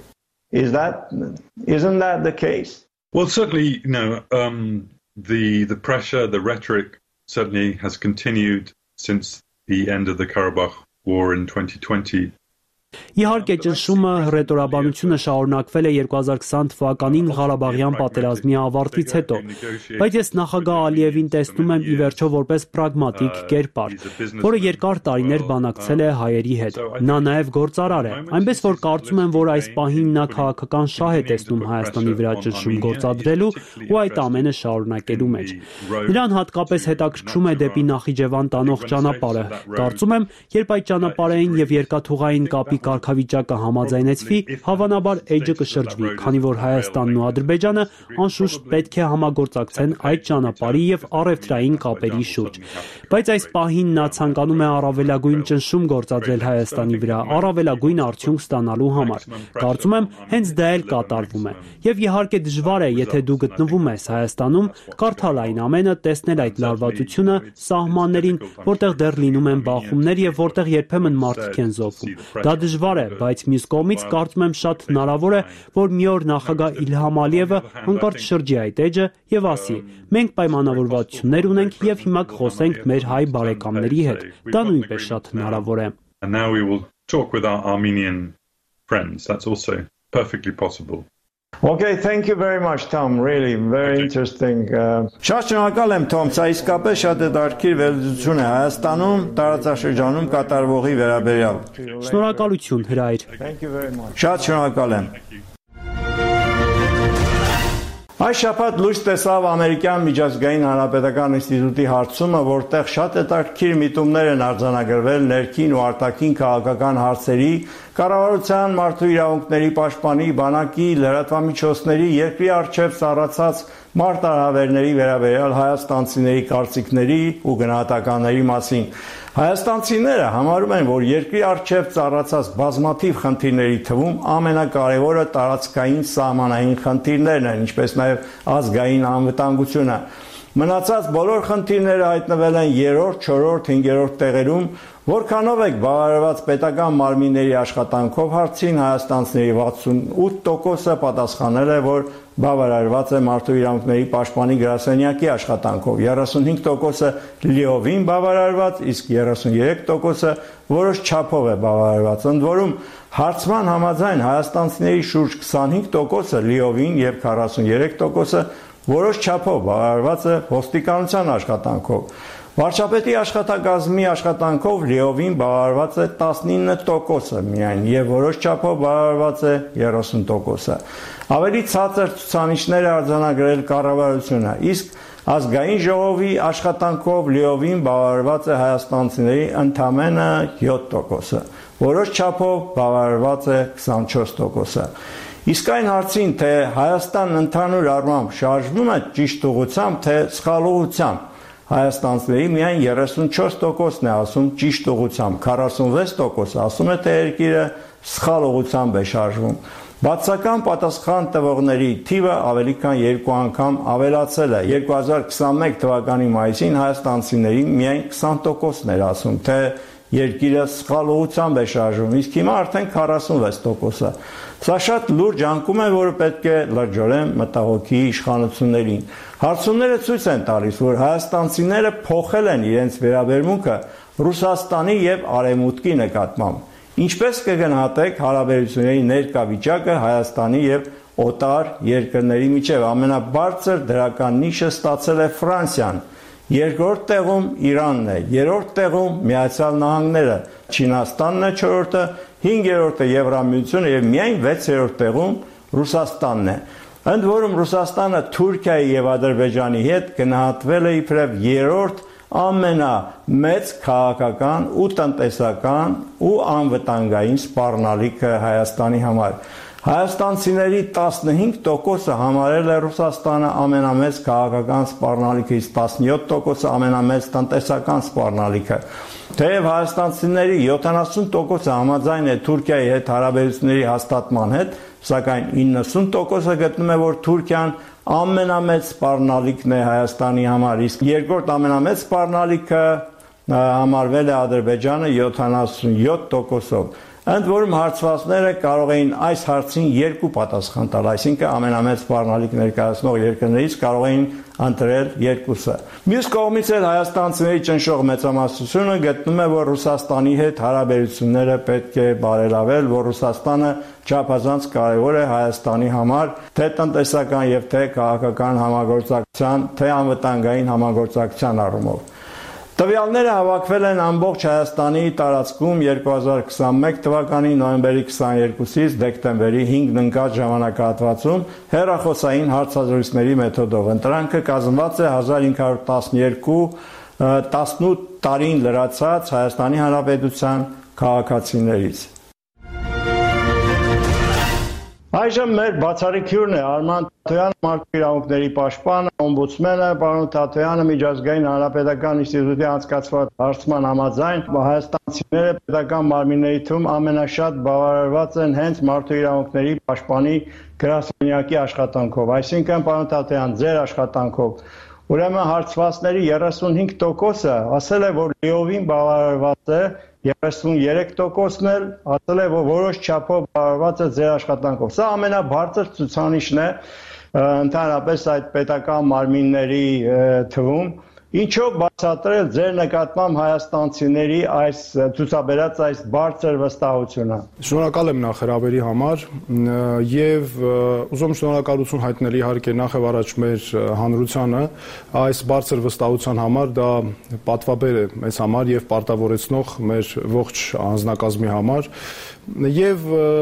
Is that isn't that the case? Well, certainly, you know, um The the pressure, the rhetoric certainly has continued since the end of the Karabakh War in twenty twenty. Իհարկե ճնշումը, ռետորաբանությունը շարունակվել է երկու հազար քսան թվականին Ղարաբաղյան պատերազմի ավարտից հետո, բայց ես նախագահ Ալիևին տեսնում եմ ի վերջո որպես պրագմատիկ կերպար, որը երկար տարիներ բանակցել է հայերի հետ։ Նա նաև գործարար է, այնպես որ կարծում եմ, որ այս պահին նա քաղաքական շահ է տեսնում Հայաստանի վրա ճնշում գործադրելու ու այդ ամենը շարունակելու մեջ։ Նրան հատկապես հետաքրքրում է դեպի Նախիջևան տանող ճանապարհը։ Կարծում եմ, երբ այդ ճանապարհային եւ երկաթուղային կապի կարգավիճակը համաձայնեցվի, հավանաբար էջը կշրջվի, քանի որ Հայաստանն ու Ադրբեջանը անշուշտ պետք է համագործակցեն այդ ճանապարհի եւ առևտրային կապերի շուրջ։ Բայց այս պահին նա ցանկանում է առավելագույն ճնշում գործադրել Հայաստանի վրա, առավելագույն արդյունք ստանալու համար։ Կարծում եմ, հենց դա էլ կատարվում է։ Եվ իհարկե դժվար է, եթե դու գտնվում ես Հայաստանում, կարդալ այն ամենը, տեսնել այդ լարվածությունը, սահմաններին, որտեղ դեռ լինում են բախումներ եւ որտեղ երբեմն մարդիկ են զոհվում։ Դա դժվար է, բայց մյուս կողմից կարծում եմ շատ հնարավոր է, որ մի օր նախագահ Իլհամ Ալիևը հանկարծ շրջի այդ էջը եւ ասի. մենք պայմանավորվածություններ ունենք եւ հիմա կխոսենք մեր հայ բարեկամների հետ։ Դա նույնպես շատ հնարավոր է։ And now we will talk with our Armenian friends. That's also perfectly possible. Okay, thank you very much, Tom. Really, very interesting. Շատ շնորհակալ եմ, Tom. Սա իսկապես շատ հետաքրքիր վերլուծություն է Հայաստանում տարածաշրջանում կատարվողի վերաբերյալ։ Շնորհակալություն, հրայր։ Thank you very much. Շատ շնորհակալ եմ։ Այս շաբաթ լույս տեսավ ամերիկյան միջազգային հանրապետական ինստիտուտի հարցումը, որտեղ շատ հետաքրքիր միտումներ են արձանագրվել ներքին ու արտաքին քաղաքական հարցերի, կառավարության, մարդու իրավունքների պաշտպանի, բանակի, լրատվամիջոցների, երկրի առջև ծառացած մարտահրավերների վերաբերյալ հայաստանցիների կարծիքների ու գնահատականների մասին։ Հայաստանցիները համարում են, որ երկրի առջև ծառացած բազմաթիվ խնդիրների թվում ամենակարևորը տարածքային սահմանային խնդիրներն են, ինչպես նաև ազգային անվտանգությունը։ Մնացած բոլոր խնդիրները հայտնվել են երրորդ, չորրորդ, հինգերորդ տեղերում, որքանով եք բավարարված պետական մարմինների աշխատանքով հարցին հայաստանցիների վաթսունութ տոկոսը պատասխանել է, որ բավարարված է մարդու իրավունքների պաշտպանի գրասենյակի աշխատանքով, երեսունհինգ տոկոսը լիովին բավարարված, իսկ երեսունյոթ տոկոսը որոշ չափով է բավարարված։ Ընդ որում, հարցման համաձայն հայաստանցիների շուրջ քսանհինգ տոկոսը լիովին եւ քառասուներեք տոկոսը որոշ չափով բավարարված է ոստիկանության աշխատանքով։ Վարչապետի աշխատակազմի աշխատանքով լիովին բավարարված է տասնինը տոկոսը միայն եւ որոշ չափով բավարարված է երեսուն տոկոսը։ Ավելի ցածր ցուցանիշներ է արձանագրել կառավարությունը, իսկ ազգային ժողովի աշխատանքով լիովին բավարարված է հայաստանցիների ընդամենը յոթ տոկոսը, որոշ չափով բավարարված է քսանչորս տոկոսը։ Իսկ այն հարցին, թե Հայաստանն ընդհանուր առմամբ շարժվում է ճիշտ ուղղությամբ, թե սխալ ուղղությամբ, հայաստանցիների միայն երեսունչորս տոկոսն է ասում ճիշտ ուղղությամբ, քառասունվեց տոկոսը ասում է, թե երկիրը սխալ ուղղությամբ է շարժվում։ Բացական պատասխան տվողների թիվը ավելի քան երկու անգամ ավելացել է։ երկու հազար քսանմեկ թվականի մայիսին հայաստանցիների միայն քսան տոկոսն էր ասում, թե երկիրը սխալ ուղղությամբ է շարժվում, իսկ հիմա արդեն քառասունվեց տոկոսը։ Սա շատ լուրջ անկում է, որը պետք է լրջորեն մտահոգի իշխանություններին։ Հարցումները ցույց են տալիս, որ հայաստանցիները փոխել են իրենց վերաբերմունքը Ռուսաստանի եւ Արևմուտքի նկատմամբ։ Ինչպես կգնահատեք հարաբերությունների ներկա վիճակը Հայաստանի եւ օտար երկրների միջև։ Ամենաբարձր դրական նիշը ստացել է Ֆրանսիան Երկրորդ տեղում Իրանն է, երրորդ տեղում Միացյալ Նահանգները, Չինաստանն է չորրորդը, հինգերորդը Եվրամիությունը եւ միայն վեցերորդ տեղում Ռուսաստանն է։ Ընդ որում Ռուսաստանը Թուրքիայի եւ Ադրբեջանի հետ գնահատվել է իբրև երրորդ ամենամեծ քաղաքական ու տնտեսական ու անվտանգային սպառնալիքը Հայաստանի համար։ Հայաստանցիների տասնհինգ տոկոսը համարել է Ռուսաստանը ամենամեծ քաղաքական սպառնալիքը, իսկ տասնյոթ տոկոսը ամենամեծ տնտեսական սպառնալիքը։ Թեև հայաստանցիների յոթանասուն տոկոսը համաձայն է Թուրքիայի հետ հարաբերությունների հաստատման հետ, սակայն իննսուն տոկոսը գտնում է, որ Թուրքիան ամենամեծ սպառնալիքն է Հայաստանի համար, իսկ երկրորդ ամենամեծ սպառնալիքը համարվել է Ադրբեջանը յոթանասունյոթ տոկոսով։ Ընդ որում հարցվածները կարող էին այս հարցին երկու պատասխան տալ, այսինքն ամենամեծ սպառնալիք ներկայացնող երկրներից կարող էին ընտրել երկուսը։ Մյուս կողմից էլ հայաստանցիների ճնշող մեծամասնությունը գտնում է, որ Ռուսաստանի հետ հարաբերությունները պետք է բարելավել, որ Ռուսաստանը չափազանց կարևոր է Հայաստանի համար թե տնտեսական եւ թե քաղաքական համագործակցության, թե անվտանգային համագործակցության առումով։ Տվյալները հավաքվել են ամբողջ Հայաստանի տարածքում երկու հազար քսանմեկ թվականի նոյեմբերի քսաներկուսից դեկտեմբերի հինգն ընկած ժամանակահատվածում հեռախոսային հարցազրույցների մեթոդով։ Ընտրանքը կազմված է հազար հինգ հարյուր տասներկու տասնութ տարին լրացած Հայաստանի Հանրապետության քաղաքացիներից։ Այժմ մեր բացառիկյուրն է Արման Թաթոյանը, մարդու իրավունքների պաշտպանը, օմբուդսմենը, պարոն Թաթոյանը միջազգային հանրապետական ինստիտուտի անցկացված հարցման համաձայն հայաստանցիները պետական մարմինների թվում ամենաշատ բավարարված են հենց մարդու իրավունքների պաշտպանի գրասենյակի աշխատանքով, այսինքն պարոն Թաթոյան, ձեր աշխատանքով։ Ուրեմն հարցվածների երեսունհինգ տոկոսը ասել է, որ լիովին բավարարված է, երեսունյերեք տոկոսն էլ ասել է, որ որոշ չափով բավարարված է ձեր աշխատանքով։ Սա ամենաբարձր ցուցանիշն է ընդհանրապես այդ պետական մարմինների թվում, ինչով բացատրել ձեր նկատմամբ հայաստանցիների այս ցուցաբերած այս բարձր վստահությունը։ Շնորհակալ եմ նախ հրավերի համար եւ ուզում շնորհակալություն հայտնել իհարկե նախ եւ առաջ մեր հանրությանը այս բարձր վստահության համար, դա պատվաբեր է մեզ համար եւ պարտավորեցնող մեր ողջ անձնակազմի համար։ Եվ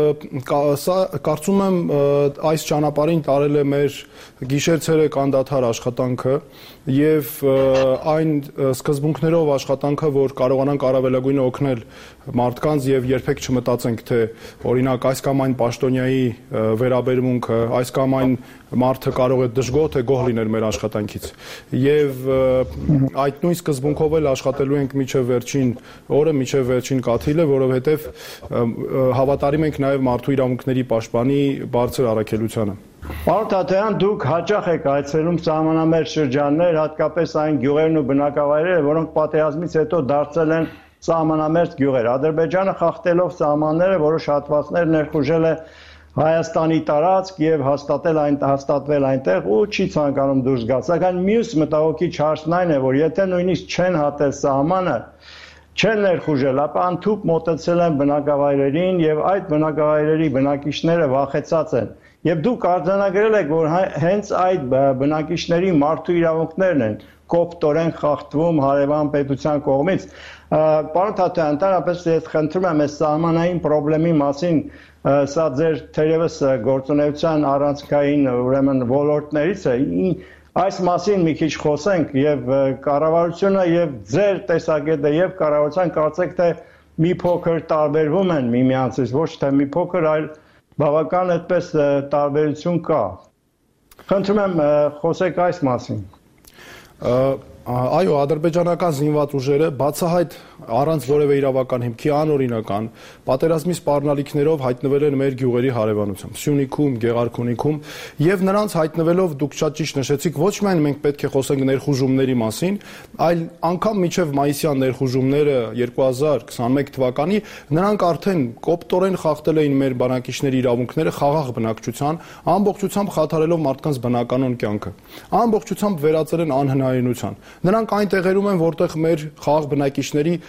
սա կարծում եմ այս ճանապարհին տարել է մեր գիշեր-ցերեկ անդադար աշխատանքը եւ այն սկզբունքներով աշխատանքը, որ կարողանանք առավելագույնը օգնել մարդկանց եւ երբեք չմտածենք, թե օրինակ այս կամ այն պաշտոնյայի վերաբերմունքը, այս կամ այն մարդը կարող է դժգոհ թե գոհ լինել մեր աշխատանքից։ Եվ այդ նույն սկզբունքով էլ աշխատելու ենք մինչև վերջին օրը, մինչև վերջին կաթիլը, որովհետեւ հավատարիմ ենք նաեւ մարդու իրավունքների պաշտպանի բարձր առաքելությանը։ Պարոն Թաթոյան, դուք հաճախ եք այցելում սահմանամերձ շրջաններ, հատկապես այն գյուղերն ու բնակավայրերը, որոնք պատերազմից հետո դարձել են սահմանամերձ գյուղեր։ Ադրբեջանը խախտելով սահմանները որոշ հատվածներ ներխուժել է Հայաստանի տարածք եւ հաստատել այն հաստատվել այնտեղ ու չի ցանկանում դուրս գալ։ Սակայն մյուս մտահոգիչ հարցն այն է, որ եթե նույնիսկ չեն հատել սահմանը, չեն ներխուժել, ապա ընդհուպ մոտեցել են բնակավայրերին եւ այդ բնակավայրերի բնակիչները վախեցած են։ Եվ դուք արձանագրել եք, որ հենց այդ բնակիչների մարդու իրավունքներն են կոպտորեն խախտվում հարևան պետության կողմից։ Պարոն Թաթոյան, ընդհանրապես ես խնդրում եմ այս սահմանային խնդրի մասին, սա ձեր թերևս գործունեության առանցքային ուրեմն ոլորտներից է, այս մասին մի քիչ խոսենք եւ կառավարությունը եւ ձեր տեսակետը եւ կառավարության կարծեք թե մի փոքր տարբերվում են միմյանցից, ոչ թե մի փոքր, այլ բավական այդպես տարբերություն կա։ Խնդրում եմ խոսեք այս մասին։ Այո, ադրբեջանական զինված ուժերը բացահայտ առանց որևէ իրավական հիմքի անօրինական պատերազմի սպառնալիքներով հայտնվել են մեր գյուղերի հարևանությամբ, Սյունիքում, Գեղարքունիքում, եւ նրանց հայտնվելով դուք շատ ճիշտ նշեցիք, ոչ միայն մենք պետք է խոսենք ներխուժումների մասին, այլ անգամ մինչեւ մայիսյան ներխուժումները երկու հազար քսանմեկ թվականի նրանք արդեն կոպտորեն խախտել էին մեր բնակիչների իրավունքները խաղաղ բնակչության, ամբողջությամբ խաթարելով մարդկանց բնականոն կյանքը, ամբողջությամբ վերածել են անհնարինության։ Նրանք այն տեղերում են, որտեղ մեր խաղաղ բնակիչների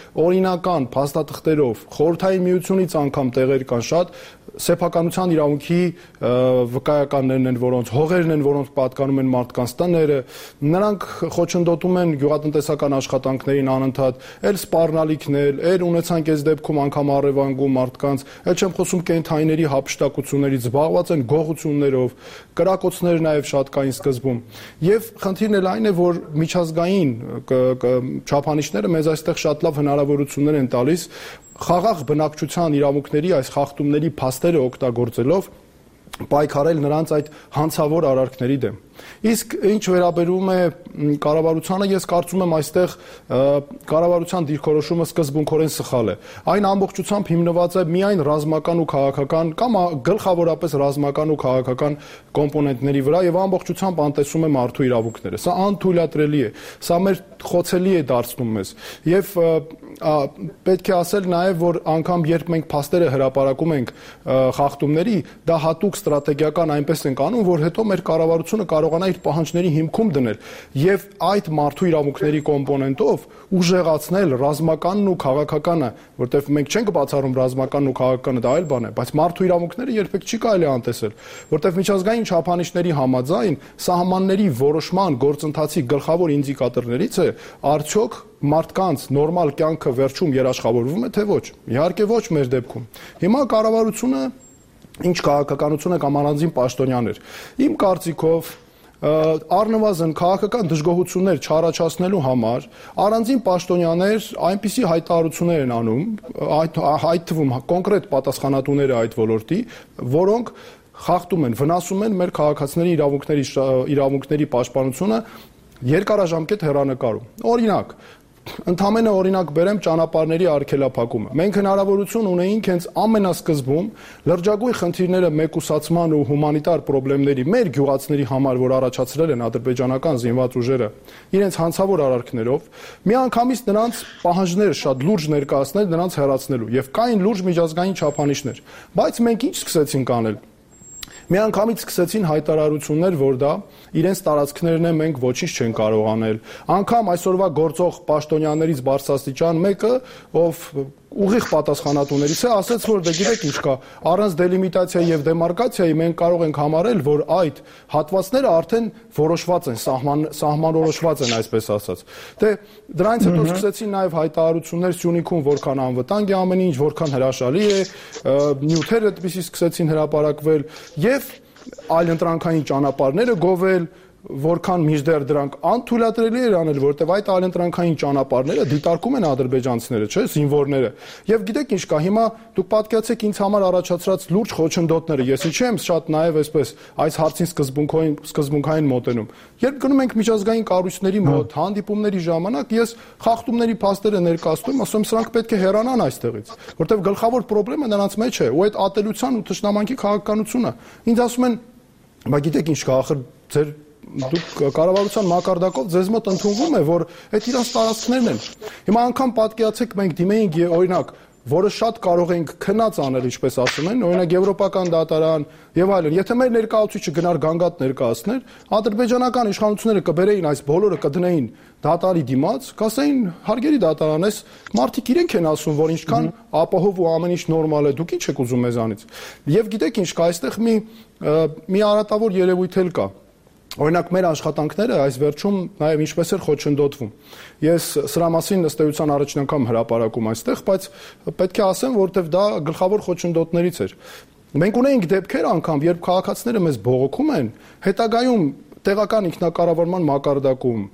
օրինական փաստաթղթերով խորհրդային միությունից անգամ տեղեր կան շատ սեփականության իրավունքի վկայականներն են, որոնց հողերն են, որոնց պատկանում են մարդկանց տները, նրանք խոչընդոտում են գյուղատնտեսական աշխատանքներին անընդհատ, էլ սպառնալիքներ, էլ ունեցանք այս դեպքում անգամ առևանգում մարդկանց, էլ չեմ խոսում կենթայիների հափշտակություններից, զբաղված են գողություններով, կրակոցներ նաև շատ կային սկզբում։ Եվ խնդիրն էլ այն է, որ միջազգային չափանիշները մեզ այստեղ շատ լավ հնարավորություններ են տալիս խաղաղ բնակչության իրավունքների այս խախտումների փաստերը օգտագործելով պայքարել նրանց այդ հանցավոր արարքների դեմ։ Իսկ ինչ վերաբերում է կառավարությանը, ես կարծում եմ այստեղ կառավարության դիրքորոշումը սկզբունքորեն սխալ է։ Այն ամբողջությամբ հիմնված է միայն ռազմական ու քաղաքական կամ գլխավորապես ռազմական ու քաղաքական կոմպոնենտների վրա եւ ամբողջությամբ անտեսում է մարդու իրավունքները։ Սա անթույլատրելի է։ Սա մեր խոցելի է դարձնում մեզ։ Եվ պետք է ասել նաև, որ անգամ երբ մենք փաստերը հրապարակում ենք խախտումների, դա հատուկ ստրատեգիական այնպես ենք անում, որ հետո մեր կառավարությունը կարողանա իր պահանջների հիմքում դնել եւ այդ մարդու իրավունքների կոմպոնենտով ուժեղացնել ռազմականն ու քաղաքականը, որտեղ մենք չենք բացառում ռազմականն ու քաղաքականը, դա այլ բան է, բայց մարդու իրավունքները երբեք չի կարելի անտեսել, որտեղ միջազգային չափանիշների համաձայն սահմանների որոշման գործընթացի գլխավոր ինդիկատորներից է արդյոք մարդկանց նորմալ կյանքը վերջում երաշխավորվում է թե ոչ։ Իհարկե ոչ մեր դեպքում։ Հիմա կառավարությունը ինչ քաղաքականություն է կամ առանձին պաշտոնյաներ։ Իմ կարծիքով առնվազն քաղաքական դժգոհություններ չառաջացնելու համար առանձին պաշտոնյաներ այնպիսի հայտարարություններ են անում, այդ այդ թվում կոնկրետ պատասխանատուները այդ ոլորտի, որոնք խախտում են, վնասում են մեր քաղաքացիների իրավունքների իրավունքների պաշտպանությունը երկարաժամկետ հեռանկարում։ Օրինակ, ընդհանրապես օրինակ բերեմ ճանապարհների արգելափակումը։ Մենք հնարավորություն ունեինք հենց ամենասկզբում լրջագույն խնդիրները մեկուսացման ու հումանիտար խնդիրների մեր գյուղացիների համար, որ առաջացրել են ադրբեջանական զինված ուժերը, իրենց հանցավոր արարքներով, միանգամից նրանց պահանջներ շատ լուրջ ներկայացնել, նրանց հեռացնելու եւ կային լուրջ միջազգային չափանիշներ։ Բայց մենք ինչ սկսեցինք անել։ Միանգամից սկսեցին հայտարարություններ, որ դա իրենց տարածքներն են, մենք ոչինչ չենք կարող անել։ Անկամ այսօրվա գործող պաշտոնյաներից բարձրաստիճան մեկը, ով ուղիղ պատասխանատուներից է, ասաց, որ դե գիտեք ինչ կա, առանց դելիմիտացիայի եւ դեմարկացիայի մենք կարող ենք համարել, որ այդ հատվածները արդեն որոշված են, սահման սահմանորոշված են, այսպես ասած։ Դե դրանից հետո սկսեցին նաեւ հայտարարություններ Սյունիքում, որքան անվտանգ է ամեն ինչ, որքան հրաշալի է, նյութերը այդպեսի սկսեցին հրապարակվել եւ այլընտրանքային ճանապարհները գովել, որքան մինչդեռ դրանք անթույլատրելի էր անել, որտեղ այդ այլընտրանքային ճանապարհները դիտարկում են ադրբեջանցիները, չէ՞, զինվորները։ Եվ գիտեք ինչ կա, հիմա դուք պատկերացեք ինձ համար առաջացրած լուրջ խոչընդոտները, ես ինչի եմ շատ նաև այսպես այս հարցին սկզբունքային սկզբունքային մոտենում։ Երբ գնում ենք միջազգային կառույցների մոտ, հանդիպումների ժամանակ ես խախտումների փաստերը ներկայացնում, ասում եմ, սրանք պետք է հեռանան այստեղից, որտեղ գլխավոր խնդրումը նրանց մեջ է, ու այդ ատելության ու թշնամանքի քաղաքականությունը։ Ինձ ասում են, բա գիտեք ինչ կա, ախր ձեր դուք կառավարության մակարդակով ձեզ մոտ ընդունվում է, որ այդ իրանց տարածքներն են։ Հիմա անգամ պատկերացեք մենք դիմեինք օրինակ, որը շատ կարող ենք քնած անել, ինչպես ասում են, օրինակ եվրոպական դատարան եւ այլն։ Եթե մեր ներկայացուցիչը գնար գանգատ ներկայացներ, ադրբեջանական իշխանությունները կբերեին այս բոլորը կդնեին դատարանի դիմաց, կասեին հարգելի դատարան, այս մարդիկ իրենք են ասում, որ ինչքան ապահով ու ամեն ինչ նորմալ է, դուք ինչ եք ուզում մեզանից։ Եվ գիտեք ինչ կա, այստեղ մի մի արատավոր երևույթ էլ կա։ Օրինակ մեր աշխատանքները այս վերջում նաև ինչպես էր խոչընդոտվում։ Ես սրա մասին ըստ էության առաջին անգամ հրապարակում այստեղ, բայց պետք է ասեմ, որովհետև դա գլխավոր խոչընդոտներից էր։ Մենք ունեինք դեպքեր անգամ, երբ քաղաքացիները մեզ բողոքում են, հետագայում տեղական ինքնակառավարման մակարդակում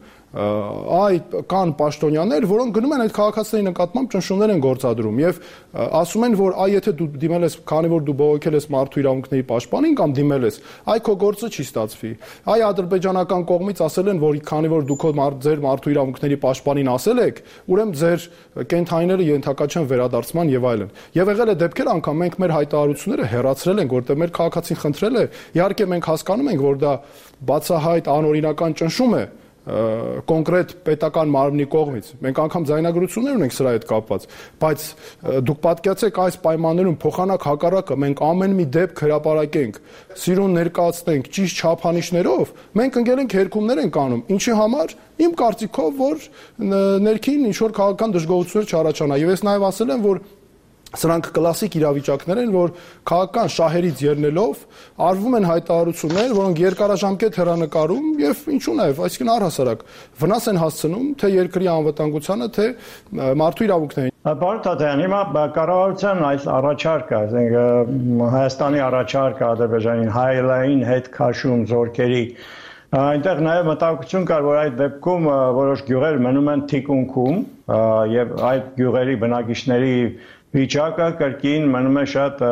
այդ կան պաշտոնյաներ, որոնք գնում են այդ քաղաքացիների նկատմամբ ճնշումներ են գործադրում եւ ասում են, որ այ եթե դու դիմել ես, քանի որ դու բողոքել ես մարդու իրավունքների պաշտպանին կամ դիմել ես, այ քո գործը չի ստացվի։ Այ ադրբեջանական կողմից ասել են, որ քանի որ դու քո ձեր մարդու իրավունքների պաշտպանին ասել եք, ուրեմն ձեր կենթայիները ենթակա չեն վերադարձման եւ այլն։ Եվ եղել է դեպքեր անգամ մենք մեր հայտարարությունները հեռացրել ենք, որտեղ մեր քաղաքացին խնդրել է, իհարկե մենք հասկանում ենք, որ դա բացահայտ անօրինական ճնշում է, կոնկրետ պետական մարմնի կողմից։ Մենք անգամ ձայնագրություններ ունենք սրա հետ կապված, բայց դուք պատկերացրեք այս պայմաններում փոխանակ հակառակը մենք ամեն մի դեպք հրապարակենք, սիրուն ներկայացնենք ճիշտ չափանիշներով, մենք ընկել ենք հերքումներ ենք անում, ինչի համար իմ կարծիքով որ ներքին ինչ որ քաղաքական դժգոհություններ չառաջանա։ Եվ ես նաև ասել եմ, որ սրանք կլասիկ իրավիճակներ են, որ քաղաքական շահերից ելնելով արվում են հայտարարություններ, որոնք երկարաժամկետ հեռանկարում եւ ինչու նաեւ, այսինքն առհասարակ վնաս են հասցնում թե երկրի անվտանգությանը, թե մարդու իրավունքներին։ Պարոն Թաթեյան, հիմա կառավարության այս առաջարկը, ասենք Հայաստանի առաջարկը Ադրբեջանին հայելային հետ քաշում զորքերի, այնտեղ նաև մտահոգություն կար, որ այդ դեպքում որոշ գյուղեր մնում են թիկունքում եւ այդ գյուղերի բնակիչների վիճակը կրկին մնում է շատ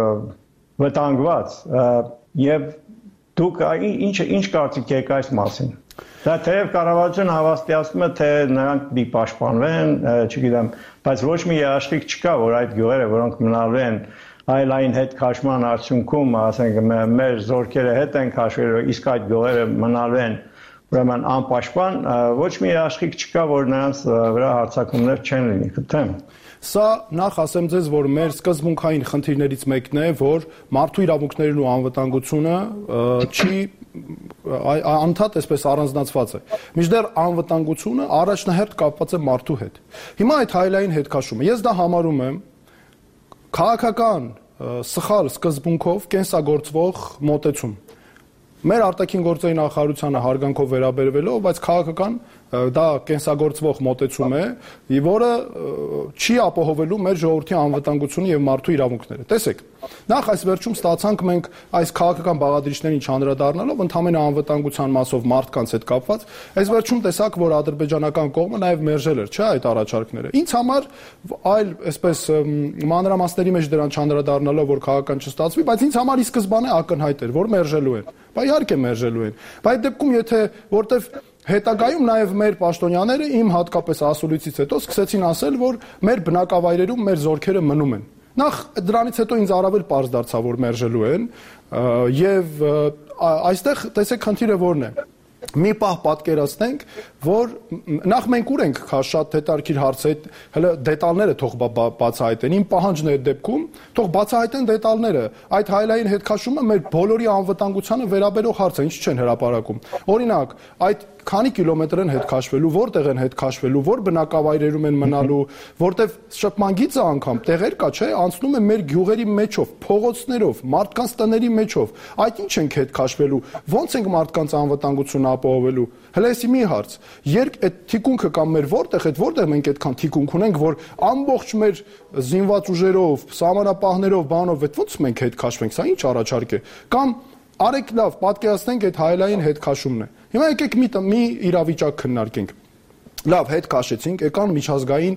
վտանգված եւ դուք ինչ ինչ կարծիք եք այս մասին։ Դա թեև կառավարությունը հավաստիացնում է, թե նրանք դի պաշտպանվեն, չգիտեմ, բայց ոչ մի երաշխիք չկա, որ այդ գյուղերը, որոնք մնալու են այլային հետ քաշման արդյունքում, ասենք մեր զորքերը հետ են քաշվել, իսկ այդ գյուղերը մնալու են ուրեմն անպաշտպան, ոչ մի երաշխիք չկա, որ նրանց վրա հարձակումներ չեն լինի, խնդրեմ։ Սա նախ ասեմ ձեզ, որ մեր սկզբունքային խնդիրներից մեկն է, որ մարդու իրավունքներն ու անվտանգությունը չի անդադ այսպես առանձնացված է։ Մինչդեռ անվտանգությունը առաջնահերթ կապված է մարդու հետ։ Հիմա այդ հայելային հետքաշումը, ես դա համարում եմ քաղաքական սխալ սկզբունքով կենսագործվող մոտեցում։ Մեր արտաքին գործերի նախարարությանը հարգանքով վերաբերվելով, բայց քաղաքական դա կենսագործվող մոտեցում է, որը չի ապահովելու մեր ժողովրդի անվտանգությունը եւ մարդու իրավունքները։ Տեսեք, նախ այս վերջում ստացանք մենք այս քաղաքական բաղադրիչներին չանդրադառնալով ընդհանրապես անվտանգության մասով մարդկանց հետ կապված, այս վերջում տեսակ, որ ադրբեջանական կողմը նաեւ մերժել էր, չէ՞, այդ առաջարկները։ Ինձ համար այլ այսպես մանրամասների մեջ դրան չանդրադառնալով, որ քաղաքական չստացվի, բայց ինձ համար ի սկզբանե ակնհայտ էր, որ մերժելու են։ Բայց իհարկե մերժելու են։ Բայց այդ դեպքում եթե որտեվ հետագայում նաև մեր պաշտոնյաները իմ հատկապես ասուլիցից հետո սկսեցին ասել, որ մեր բնակավայրերում մեր զորքերը մնում են։ Նախ դրանից հետո ինձ առավել պարզ դարձավ, որ մերժելու են, եւ այստեղ տեսեք խնդիրը որն է։ Մի պահ պատկերացնենք, որ նախ մենք ուր ենք շատ հետարքիր հարց է, հələ դետալները թող բացահայտեն։ Իմ պահանջն է դեպքում, թող բացահայտեն դետալները։ Այդ հայելային հետքաշումը մեր բոլորի անվտանգությանը վերաբերող հարց է, ինչ չեն հրապարակում։ Օրինակ, այդ քանի կիլոմետր են հետ քաշվելու, որտեղ են հետ քաշվելու, որ բնակավայրերում են մնալու, որտեղ շփման գիծը անգամ տեղեր կա, չէ, անցնում է մեր գյուղերի մեջով, փողոցներով, մարդկանց տների մեջով։ Այդ ինչ ենք հետ քաշվելու, ո՞նց ենք մարդկանց անվտանգությունը ապահովելու։ Հələ էսի մի հարց։ Երբ այդ թիկունքը կամ մեր որտեղ այդ որտեղ մենք այդքան թիկունք ունենք, որ ամբողջ մեր զինված ուժերով, սահմանապահներով, բանով այդ ո՞նց մենք հետ քաշվենք, սա ինչ առաջարկ է։ Կամ արեք լավ, պատկերացնենք այդ հայելային հետ քաշումն է։ Հիմա եկեք մի մի իրավիճակ քննարկենք։ Լավ, հետ քաշեցինք, եկան միջազգային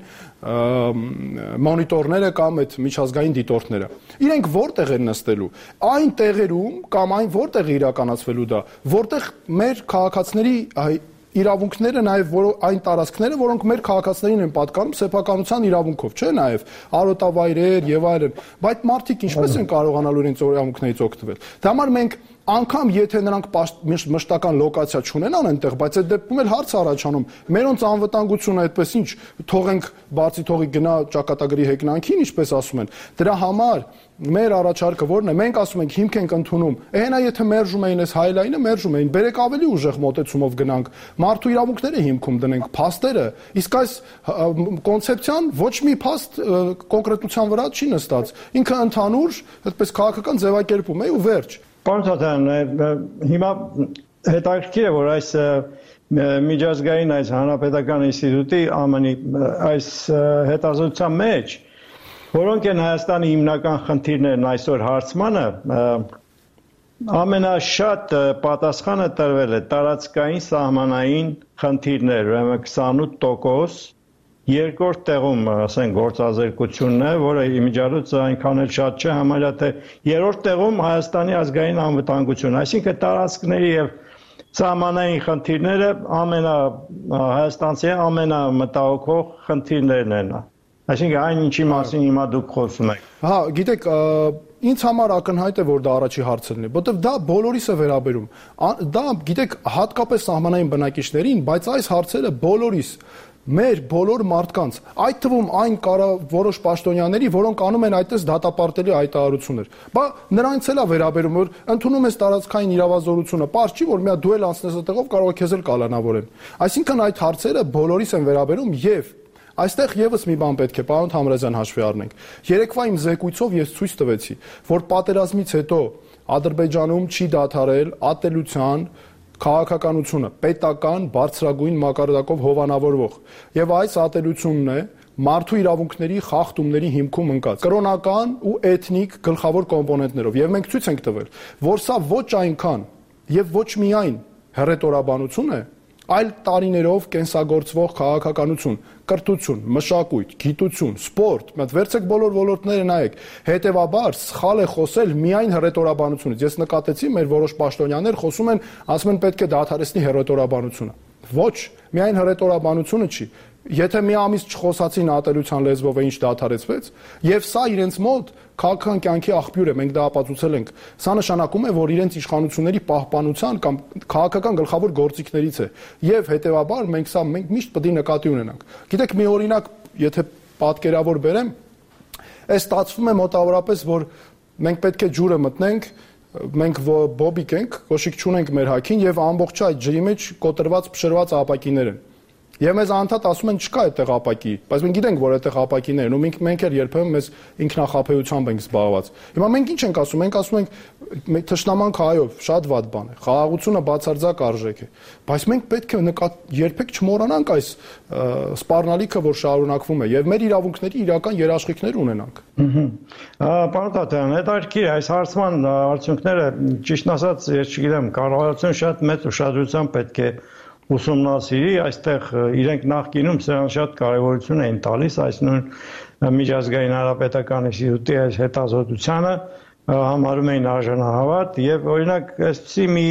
մոնիտորները կամ այդ միջազգային դիտորդները։ Իրենք որտեղ են նստելու։ Այն տեղերում կամ այն որտեղ իրականացվելու դա, որտեղ մեր քաղաքացիների իրավունքները նաև որ այն տարածքները, որոնք մեր քաղաքացիներին են պատկանում սեփականության իրավունքով, չէ՞ նաև արոտավայրեր եւ այլն, բայց մարդիկ ինչպես են կարողանալու իրենց իրավունքներից օգտվել։ Դա համար մենք անգամ եթե նրանք մշտական լոկացիա չունենան այնտեղ, բայց այդ դեպքում էլ հարց առաջանում, մերոնց անվտանգությունը այդպես ինչ, թողենք բացի թողի գնա ճակատագրի հեգնանքին, ինչպես ասում են։ Դրա համար մեր առաջարկը որն է, մենք ասում ենք հիմք ենք ընդունում։ Այնա եթե մերժում էին այս հայելայինը, մերժում էին, բերեք ավելի ուժեղ մոտեցումով գնանք, մարդու իրավունքները հիմքում դնենք, փաստերը, իսկ այս կոնցեպցիան ոչ մի փաստ կոնկրետության վրա չի նստած։ Ինքը ընդհանուր, այդպես քաղաքական ձևակերպում է ու վերջ։ Պարոն Թաթեյան, հիմա հետաքրքիր է, որ այս միջազգային այս հանրապետական ինստիտուտի ԱՄՆ-ի այս հետազոտության մեջ, որոնք են Հայաստանի հիմնական խնդիրներն այսօր հարցմանը, ամենաշատ պատասխանը տրվել է տարածքային սահմանային խնդիրներ, ուրեմն քսանութ տոկոս, երկրորդ տեղում, ասենք, գործազրկությունն է, որը իմիջիալուց այնքան էլ շատ չէ, համարյա թե երրորդ տեղում Հայաստանի ազգային անվտանգությունը, այսինքն տարածքների եւ սահմանային խնդիրները ամենա հայաստանցի ամենամտահոգող խնդիրներն են։ Այսինքն այն ինչի մասին հիմա դուք խոսում եք։ Հա, գիտեք, ինձ համար ակնհայտ է, որ դա առաջի հարցը լինի, որովհետև դա բոլորիս է վերաբերում։ Դա, գիտեք, հատկապես սահմանային բնակիչներին, բայց այս հարցերը բոլորիս մեր բոլոր մարդկանց, այդ թվում այն կարա որոշ պաշտոնյաների, որոնք անում են այդպես դատապարտելի հայտարարություններ։ Բա նրանց էլ է վերաբերում, որ ընդունում ես տարածքային իրավազորությունը, պարզ չի, որ մի հատ դու էլ անցնես այդտեղով կարող է քեզ էլ կալանավորեն։ Այսինքն այդ հարցերը բոլորիս են վերաբերում եւ այստեղ եւս մի բան պետք է պարոն Թամրազյան հաշվի առնենք։ Երեկվա իմ զեկույցով ես ցույց տվեցի, որ պատերազմից հետո Ադրբեջանում չի դադարել ատելության քաղաքականությունը, պետական բարձրագույն մակարդակով հովանավորվող։ Եվ այս ատելությունն է մարդու իրավունքների խախտումների հիմքում ընկած կրոնական ու էթնիկ գլխավոր կոմպոնենտներով։ Եվ մենք ցույց ենք տվել, որ սա ոչ այնքան եւ ոչ միայն հռետորաբանություն է, այլ տարիներով կենսագործվող քաղաքականություն, կրթություն, մշակույթ, գիտություն, սպորտ, մտ վերցեք բոլոր ոլորտները նայեք։ Հետևաբար սխալ է խոսել միայն հռետորաբանությունից։ Ես նկատեցի, մեր որոշ պաշտոնյաներ խոսում են, ասում են պետք է դադարեցնի հռետորաբանությունը։ Ոչ, միայն հռետորաբանությունը չի։ Եթե մի ամիս չխոսացին ատելության լեզվով, ինչ դադարեցվեց, եւ սա իրենց մոտ քաղաքական կյանքի աղբյուր է, մենք դա ապացուցել ենք։ Սա նշանակում է, որ իրենց իշխանությունների պահպանության կամ քաղաքական գլխավոր գործիքներից է։ Եվ հետեւաբար մենք սա մենք միշտ պետք է նկատի ունենանք։ Գիտեք, մի օրինակ, եթե պատկերավոր բերեմ, այս ստացվում է մոտավորապես, որ մենք պետք է ջուրը մտնենք, մենք բոբիկ ենք, կոշիկ չունենք մեր հագին եւ ամբողջ այդ ջրի մեջ կոտրված փշրված ապակիներ են։ Եվ մեզ անդադ ասում են չկա այդտեղ ապակի, բայց մենք գիտենք, որ այդտեղ ապակիներ են, ու մենք մենք էլ երբեմն մեզ ինքնախապեյությամբ ենք զբաղված։ Հիմա մենք ինչ ենք ասում, մենք ասում ենք թշնամանք հայով, շատ վատ բան է, խաղաղությունը բացարձակ արժեք է, բայց մենք պետք է նկատ երբեք չմոռանանք այս սպառնալիքը, որ շարունակվում է, եւ մեր իրավունքների իրական երաշխիքներ ունենանք։ Պարոն Տաթյան, հետաքրքիր այս հարցման արդյունքները, ճիշտ ասած, ես չգիտեմ, կառավարությունը շատ մեծ ուշադրությամբ պետք է ուսումնասիրի, այստեղ իրենք նախկինում սրան շատ կարևորություն էին տալիս, այս նույն միջազգային հանրապետական ինստիտուտի այս հետազոտությանը համարում էին արժանահավատ եւ օրինակ այսպիսի մի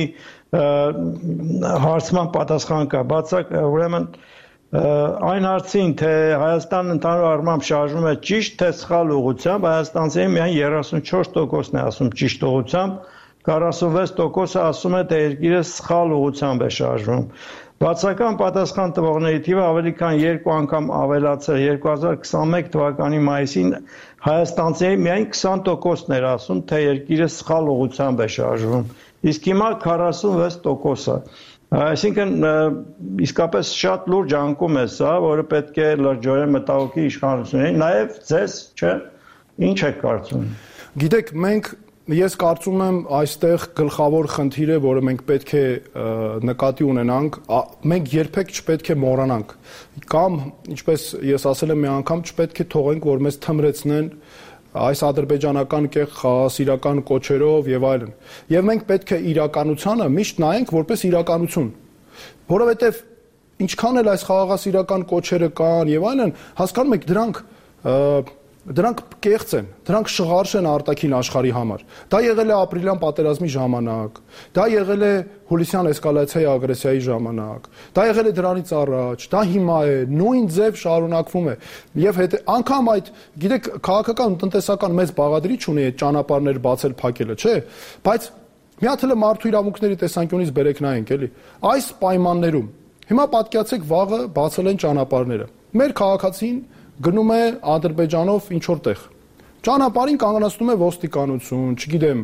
հարցման պատասխան կա, բացակ ուրեմն այն հարցին, թե Հայաստանն ընդհանուր առմամբ շարժվում է ճիշտ թե սխալ ուղղությամբ, հայաստանցիների միայն երեսունչորս տոկոսն է ասում ճիշտ ուղղությամբ, քառասունվեց տոկոսը ասում է, թե երկիրը սխալ ուղղությամբ է շարժվում։ Բացական պատասխան տվողների թիվը ավելի քան երկու անգամ ավելացել, երկու հազար քսանմեկ թվականի մայիսին հայաստանցիների միայն քսան տոկոսն էր ասում, թե երկիրը սխալ ուղղությամբ է շարժվում, իսկ հիմա քառասունվեց տոկոսը։ Այսինքն իսկապես շատ լուրջ անկում է սա, որը պետք է լրջորեն մտահոգի իշխանություններին, նաև ձեզ, չէ՞, ինչ եք կարծում։ Գիտեք, մենք Ես կարծում եմ այստեղ գլխավոր խնդիրը, որը մենք պետք է նկատի ունենանք, մենք երբեք չպետք է մոռանանք կամ ինչպես ես ասել եմ մի անգամ չպետք է թողենք, որ մեզ թմրեցնեն այս ադրբեջանական կեղ խաղաղասիրական կոչերով եւ այլն։ Եվ մենք պետք է իրականությանը միշտ նայենք որպես իրականություն, որովհետեւ ինչքան էլ այս խաղաղասիրական կոչերը կան եւ այլն, հասկանում եք դրանք Դրանք կեղծ են, դրանք շղարշ են արտաքին աշխարհի համար։ Դա եղել է ապրիլյան պատերազմի ժամանակ, դա եղել է հուլիսյան էսկալացիայի ագրեսիայի ժամանակ, դա եղել է դրանից առաջ, դա հիմա է, նույն ձև շարունակվում է։ Եվ հետ անգամ այդ, գիտեք, քաղաքական ու տնտեսական մեծ բաղադրիչ ունի այդ ճանապարհներ բացել փակելը, չէ՞, բայց մի հատ էլ մարդու իրավունքների տեսանկյունից բերեք նայենք, էլի։ Այս պայմաններում հիմա պատկերացեք վաղը բացել են ճանապարհները։ Մեր քաղաքացին գնում է Ադրբեջանով ինչ որտեղ։ Ճանապարհին կանգնացնում է ոստիկանություն, չգիտեմ,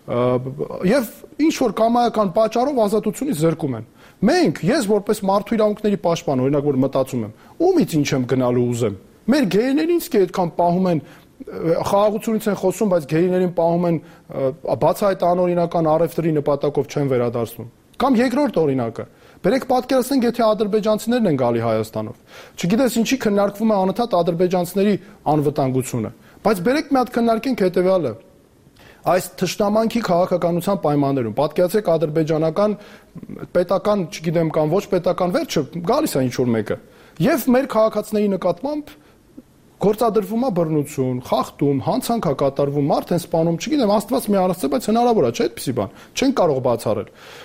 եւ ինչ որ կամայական պատճառով ազատությունից զրկում են։ Մենք, ես որպես մարդու իրավունքների պաշտպան, օրինակ որ մտածում եմ, ումից ինչ եմ գնալու ուզեմ։ Մեր գեյներին ինձ այդքան պահում են, խաղաղությունից են խոսում, բայց գեյներին պահում են բացահայտ անօրինական առևտրի նպատակով չեն վերադարձնում։ Կամ երկրորդ օրինակը Բերեք պատկերացնենք, եթե ադրբեջանցիներն են գալի Հայաստանով։ Չգիտես ինչի քննարկվում է անընդհատ ադրբեջանցիների անվտանգությունը, բայց բերեք մի հատ քննարկենք հետեւյալը։ Այս թշնամանքի քաղաքականության պայմաններում պատկերացրեք ադրբեջանական պետական, չգիտեմ, կամ ոչ պետական վերջը գալիս է ինչ որ մեկը, եւ մեր քաղաքացիների նկատմամբ գործադրվում է բռնություն, խախտում, հանցանք է կատարվում, մարդ են սպանում, չգիտեմ, Աստված մի առասցե, բայց հնարավոր է, չէ՞ այդպիսի բան։ Չեն կարող բացառել։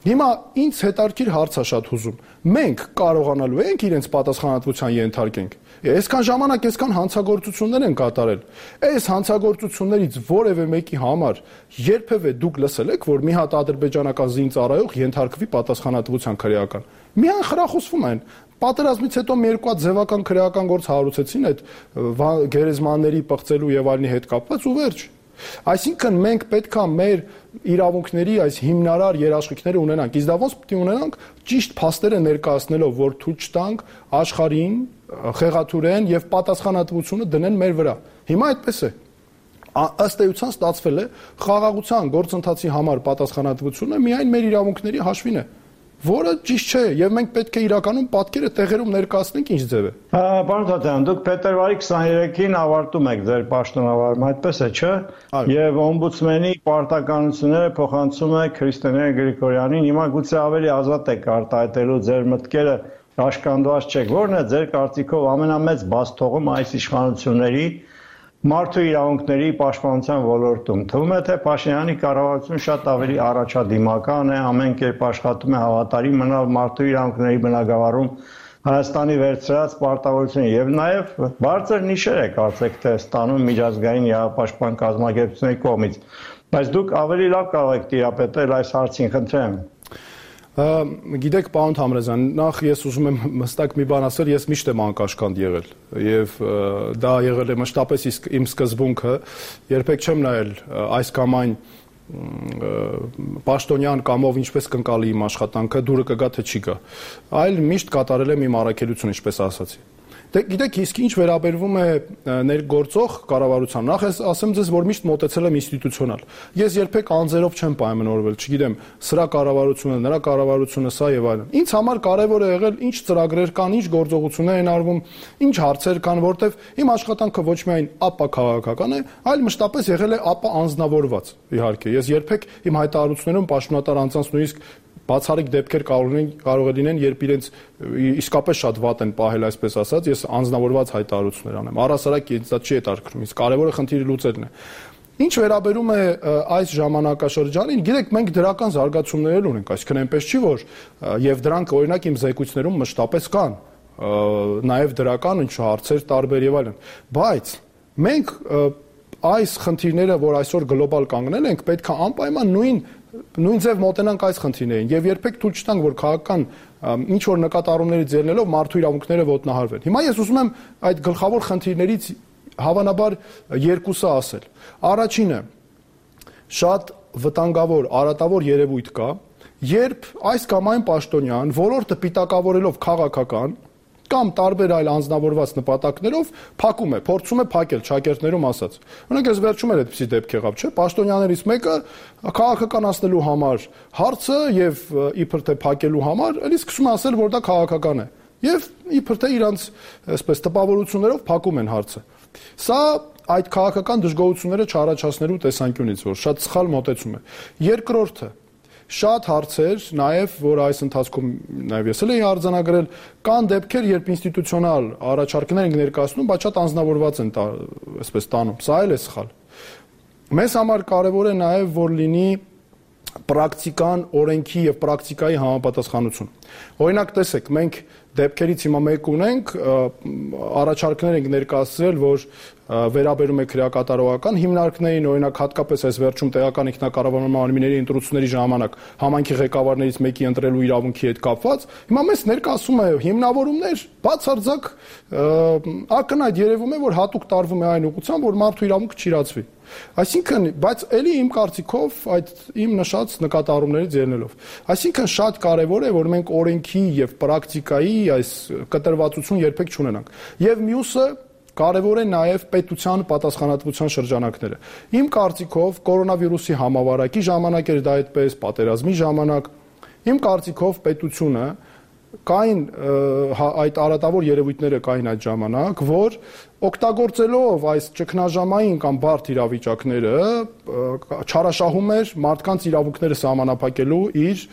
Հիմա ինձ հետարքիր հարց է շատ հուզում։ Մենք կարողանալու ենք իրենց պատասխանատվության ենթարկենք։ Այսքան ժամանակ այսքան հանցագործություններ են կատարել։ Այս հանցագործություններից որևէ մեկի համար երբևէ դուք լսել եք, որ մի հատ ադրբեջանական զինծառայող ենթարկվի պատասխանատվության քրեական։ Միայն խրախուսվում են։ Պատերազմից հետո մի երկու հատ ձևական քրեական գործ հարուցեցին այդ գերեզմանների պղծելու եւ այլնի հետ կապված ու վերջ։ Այսինքն մենք պետք է մեր իրավունքների այս հիմնարար երաշխիքները ունենանք։ Իսկ դա ոնց պետք է ունենանք ճիշտ փաստերը ներկայացնելով, որ թույլ չտանք աշխարհին խեղաթուրեն եւ պատասխանատվությունը դնեն մեր վրա։ Հիմա այդպես է։ Ըստ էության ստացվել է խաղաղության գործընթացի համար պատասխանատվությունը միայն մեր իրավունքների հաշվին է, որը ճիշտ չէ եւ մենք պետք է իրականում պատկերը տեղերում ներկայացնենք ինչ ձև է։ Պարոն Թաթյան, դուք փետրվարի քսաներեքին ավարտում եք ձեր պաշտոնավարումը, այդպես է, չէ՞։ Եվ օմբուդսմենի պարտականությունները փոխանցում եք Քրիստինե Գրիգորյանին, հիմա գուցե ավելի ազատ եք արտահայտելու ձեր մտքերը, աշկանդված չեք։ Որն է ձեր կարծիքով ամենամեծ բացթողումը այս իշխանությունների մարդու իրավունքների պաշտպանության ոլորտում? Թվում է, թե Փաշինյանի կառավարությունը շատ ավելի առաջադիմական է, ամեն կերպ աշխատում է հավատարիմ մնալ մարդու իրավունքների բնագավառում Հայաստանի վերցրած պարտավորությունը եւ նաեւ բարձր նիշեր է կարծեք թե ստանում միջազգային իրավապաշտպան կազմակերպությունների կողմից։ Բայց դուք ավելի լավ կարող եք տիրապետել այս հարցին, խնդրեմ։ Գիտեք, պարոն Թամրազյան, նախ ես ուզում եմ հստակ մի բան ասել, ես միշտ եմ անկաշկանդ եղել եւ դա եղել է մշտապես իմ սկզբունքը, երբեք չեմ նայել այս կամ այն պաշտոնյան կամով ինչպես կընկալի իմ աշխատանքը, դուրը կգա թե չի գա, այլ միշտ կատարել եմ իմ առաքելությունը, ինչպես ասացի։ Դե գիտեք, իսկ ինչ վերաբերվում է ներգործող կառավարության, նախ ես ասեմ ձեզ, որ միշտ մոտեցել եմ ինստիտուցիոնալ։ Ես երբեք անձերով չեմ պայմանավորվել, չգիտեմ, սրա կառավարությունը, նրա կառավարությունը, սա եւ այլն։ Ինձ համար կարեւոր է եղել ինչ ծրագրեր կան, ինչ գործողություններ են արվում, ինչ հարցեր կան, որտեվ իմ աշխատանքը ոչ միայն ապա քաղաքական է, այլ մշտապես եղել է ապա անձնավորված։ Իհարկե, ես երբեք իմ հայտարարություններում պաշտոնատար անձանց նույնիսկ բացառիկ դեպքեր կարող են կարող է լինեն, երբ իրենց իսկապես շատ վատ են պահել, այսպես ասած, ես անձնավորված հայտարարություններ անեմ։ Առհասարակ ինձ դա չի հետաքրքրում, իսկ կարևորը խնդիրը լուծելն է։ Ինչ վերաբերում է այս ժամանակաշրջանին, գիտեք, մենք դրական զարգացումներ ունենք, այսինքն այնպես չի, որ եւ դրանք օրինակ իմ զեկույցներում մշտապես կան, նաեւ դրական ինչ հարցեր տարբեր եւ այլն, բայց մենք այս խնդիրները, որ այսօր գլոբալ կանգնել ենք, պետք է անպայման նույն նույն ձև մոտենանք այս խնդիրներին եւ երբեք թույլ չտանք, որ քաղաքական ինչ որ նկատառումներից ելնելով մարդու իրավունքները ոտնահարվեն։ Հիմա ես ուզում եմ այդ գլխավոր խնդիրներից հավանաբար երկուսը ասել։ Առաջինը շատ վտանգավոր, արատավոր երևույթ կա, երբ այս կամ այն պաշտոնյան ոլորտը պիտակավորելով քաղաքական կամ տարբեր այլ անձնավորված նպատակներով փակում է, փորձում է փակել ճակերտներում ասած։ Օրինակ ես վերջում էլ այդպիսի դեպք եղավ, չէ՞, պաշտոնյաներից մեկը քաղաքականացնելու համար հարցը եւ իբր թե փակելու համար, էլի սկսում է ասել, որ դա քաղաքական է։ Եվ իբր թե իրանց այսպես տպավորություններով փակում են հարցը։ Սա այդ քաղաքական դժգոհությունները չառաջացնելու տեսանկյունից, որ շատ սխալ մոտեցում է։ Երկրորդը շատ հարցեր, նաև որ այս ընթացքում նաև ես էլ էի արձանագրել, կան դեպքեր, երբ ինստիտուցիոնալ առաջարկներ են ներկայացնում, բայց շատ անձնավորված են այսպես տանում։ Սա էլ է սխալ։ Մեզ համար կարևոր է նաև որ լինի պրակտիկան, օրենքի եւ պրակտիկայի համապատասխանություն։ Օրինակ տեսեք, մենք դեպքերից հիմա մեկ ունենք, առաջարկներ ենք ներկայացրել, որ վերաբերում է քրեակատարողական հիմնարկներին, օրինակ հատկապես այս վերջում տեղական ինքնակառավարման մարմինների ընտրությունների ժամանակ համայնքի ղեկավարներից մեկի ընտրելու իրավունքի հետ կապված, հիմա մեզ ներկայացում է հիմնավորումներ, բացարձակ ակնհայտ երևում է, որ հատուկ տարվում է այն ուղղությամբ, որ մարդու իրավունքը չիրացվի։ Այսինքն, բայց ելի իմ կարծիքով այդ իմ նշած նկատառումներից ելնելով, այսինքն շատ կարևոր է, որ մենք օրենքի եւ պրակտիկայի այս կտրվածություն երբեք չունենանք։ Եվ մյուսը կարևոր է նաև պետության պատասխանատվության շրջանակները։ Իմ կարծիքով կորոնավիրուսի համավարակի ժամանակ էր դա այդպես, պատերազմի ժամանակ, իմ կարծիքով պետությունը կային այդ արատավոր երևույթները կային այդ ժամանակ, որ օգտագործելով այս ճգնաժամային կամ բարդ իրավիճակները չարաշահում էր մարդկանց իրավունքները սահմանափակելու իր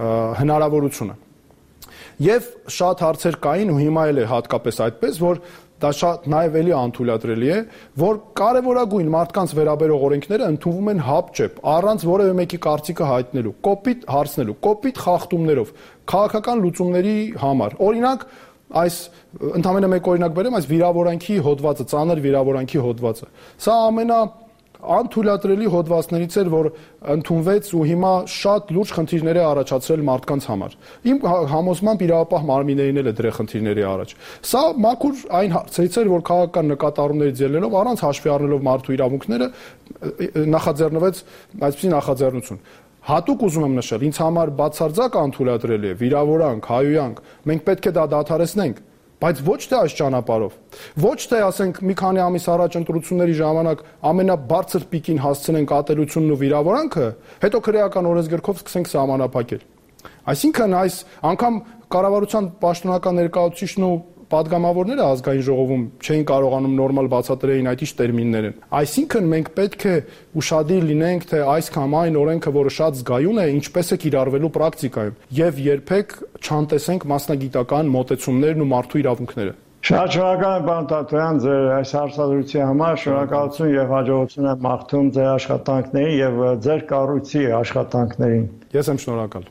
հնարավորությունը։ Եվ շատ հարցեր կային ու հիմա էլ է հատկապես այդպես, որ դա շատ նաև էլի անթույլատրելի է, որ կարևորագույն մարդկանց վերաբերող օրենքները ընդունվում են հապճեպ, առանց որևէ մեկի կարծիքը հայտնելու, կոպիտ հարցնելու, կոպիտ խախտումներով, քաղաքական լուծումների համար։ Օրինակ, այս ընդամենը մեկ օրինակ բերեմ, այս վիրավորանքի հոդվածը, ծանր վիրավորանքի հոդվածը։ Սա ամենա անթույլատրելի հոդվածներից էր, որ ընդունվեց ու հիմա շատ լուրջ խնդիրներ է առաջացրել մարդկանց համար։ Իմ համոզմամբ իրավապահ մարմիններին էլ է դրել խնդիրների առաջ։ Սա մաքուր այն հարցերից էր, որ քաղաքական նկատառումներից ելնելով առանց հաշվի առնելով մարդու իրավունքները նախաձեռնվեց այսպիսի նախաձեռնություն։ Հատուկ ուզում եմ նշել, ինձ համար բացարձակ անթույլատրելի է վիրավորանք, հայոյանք, մենք պետք է դա դադարեցնենք, բայց ոչ թե այս ճանապարհով, ոչ թե ասենք մի քանի ամիս առաջ ընտրությունների ժամանակ ամենաբարձր պիկին հասցնենք ատելությունն ու վիրավորանքը, հետո քրեական օրենսգրքով սկսենք սահմանափակել։ Այսինքն այս անգամ կառավարության պաշտոնական ներկայացուցիչն ու падգամավորները ազգային ժողովում չէին կարողանում նորմալ բացատրեին այդ ինչ տերմիններ են։ Այսինքն մենք պետք է ուշադիր լինենք, թե այս կամ այն օրենքը, որը շատ զգայուն է, ինչպես է կիրառվելու պրակտիկայում, եւ երբեք չանտեսենք մասնագիտական մոտեցումներն ու մարդու իրավունքները։ Շատ շնորհակալ եմ պարոն Տաթոյան ձեր այս հարցադրության համար, շնորհակալություն եւ հաջողություն եմ մաղթում ձեր աշխատանքներին եւ ձեր կառույցի աշխատանքներին։ Ես եմ շնորհակալ։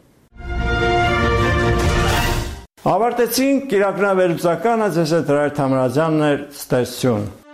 Ավարտեցինք իրականավերլուծականը, ձեզ հետ Հրայր Թամրազյանն էր, ցտեսություն։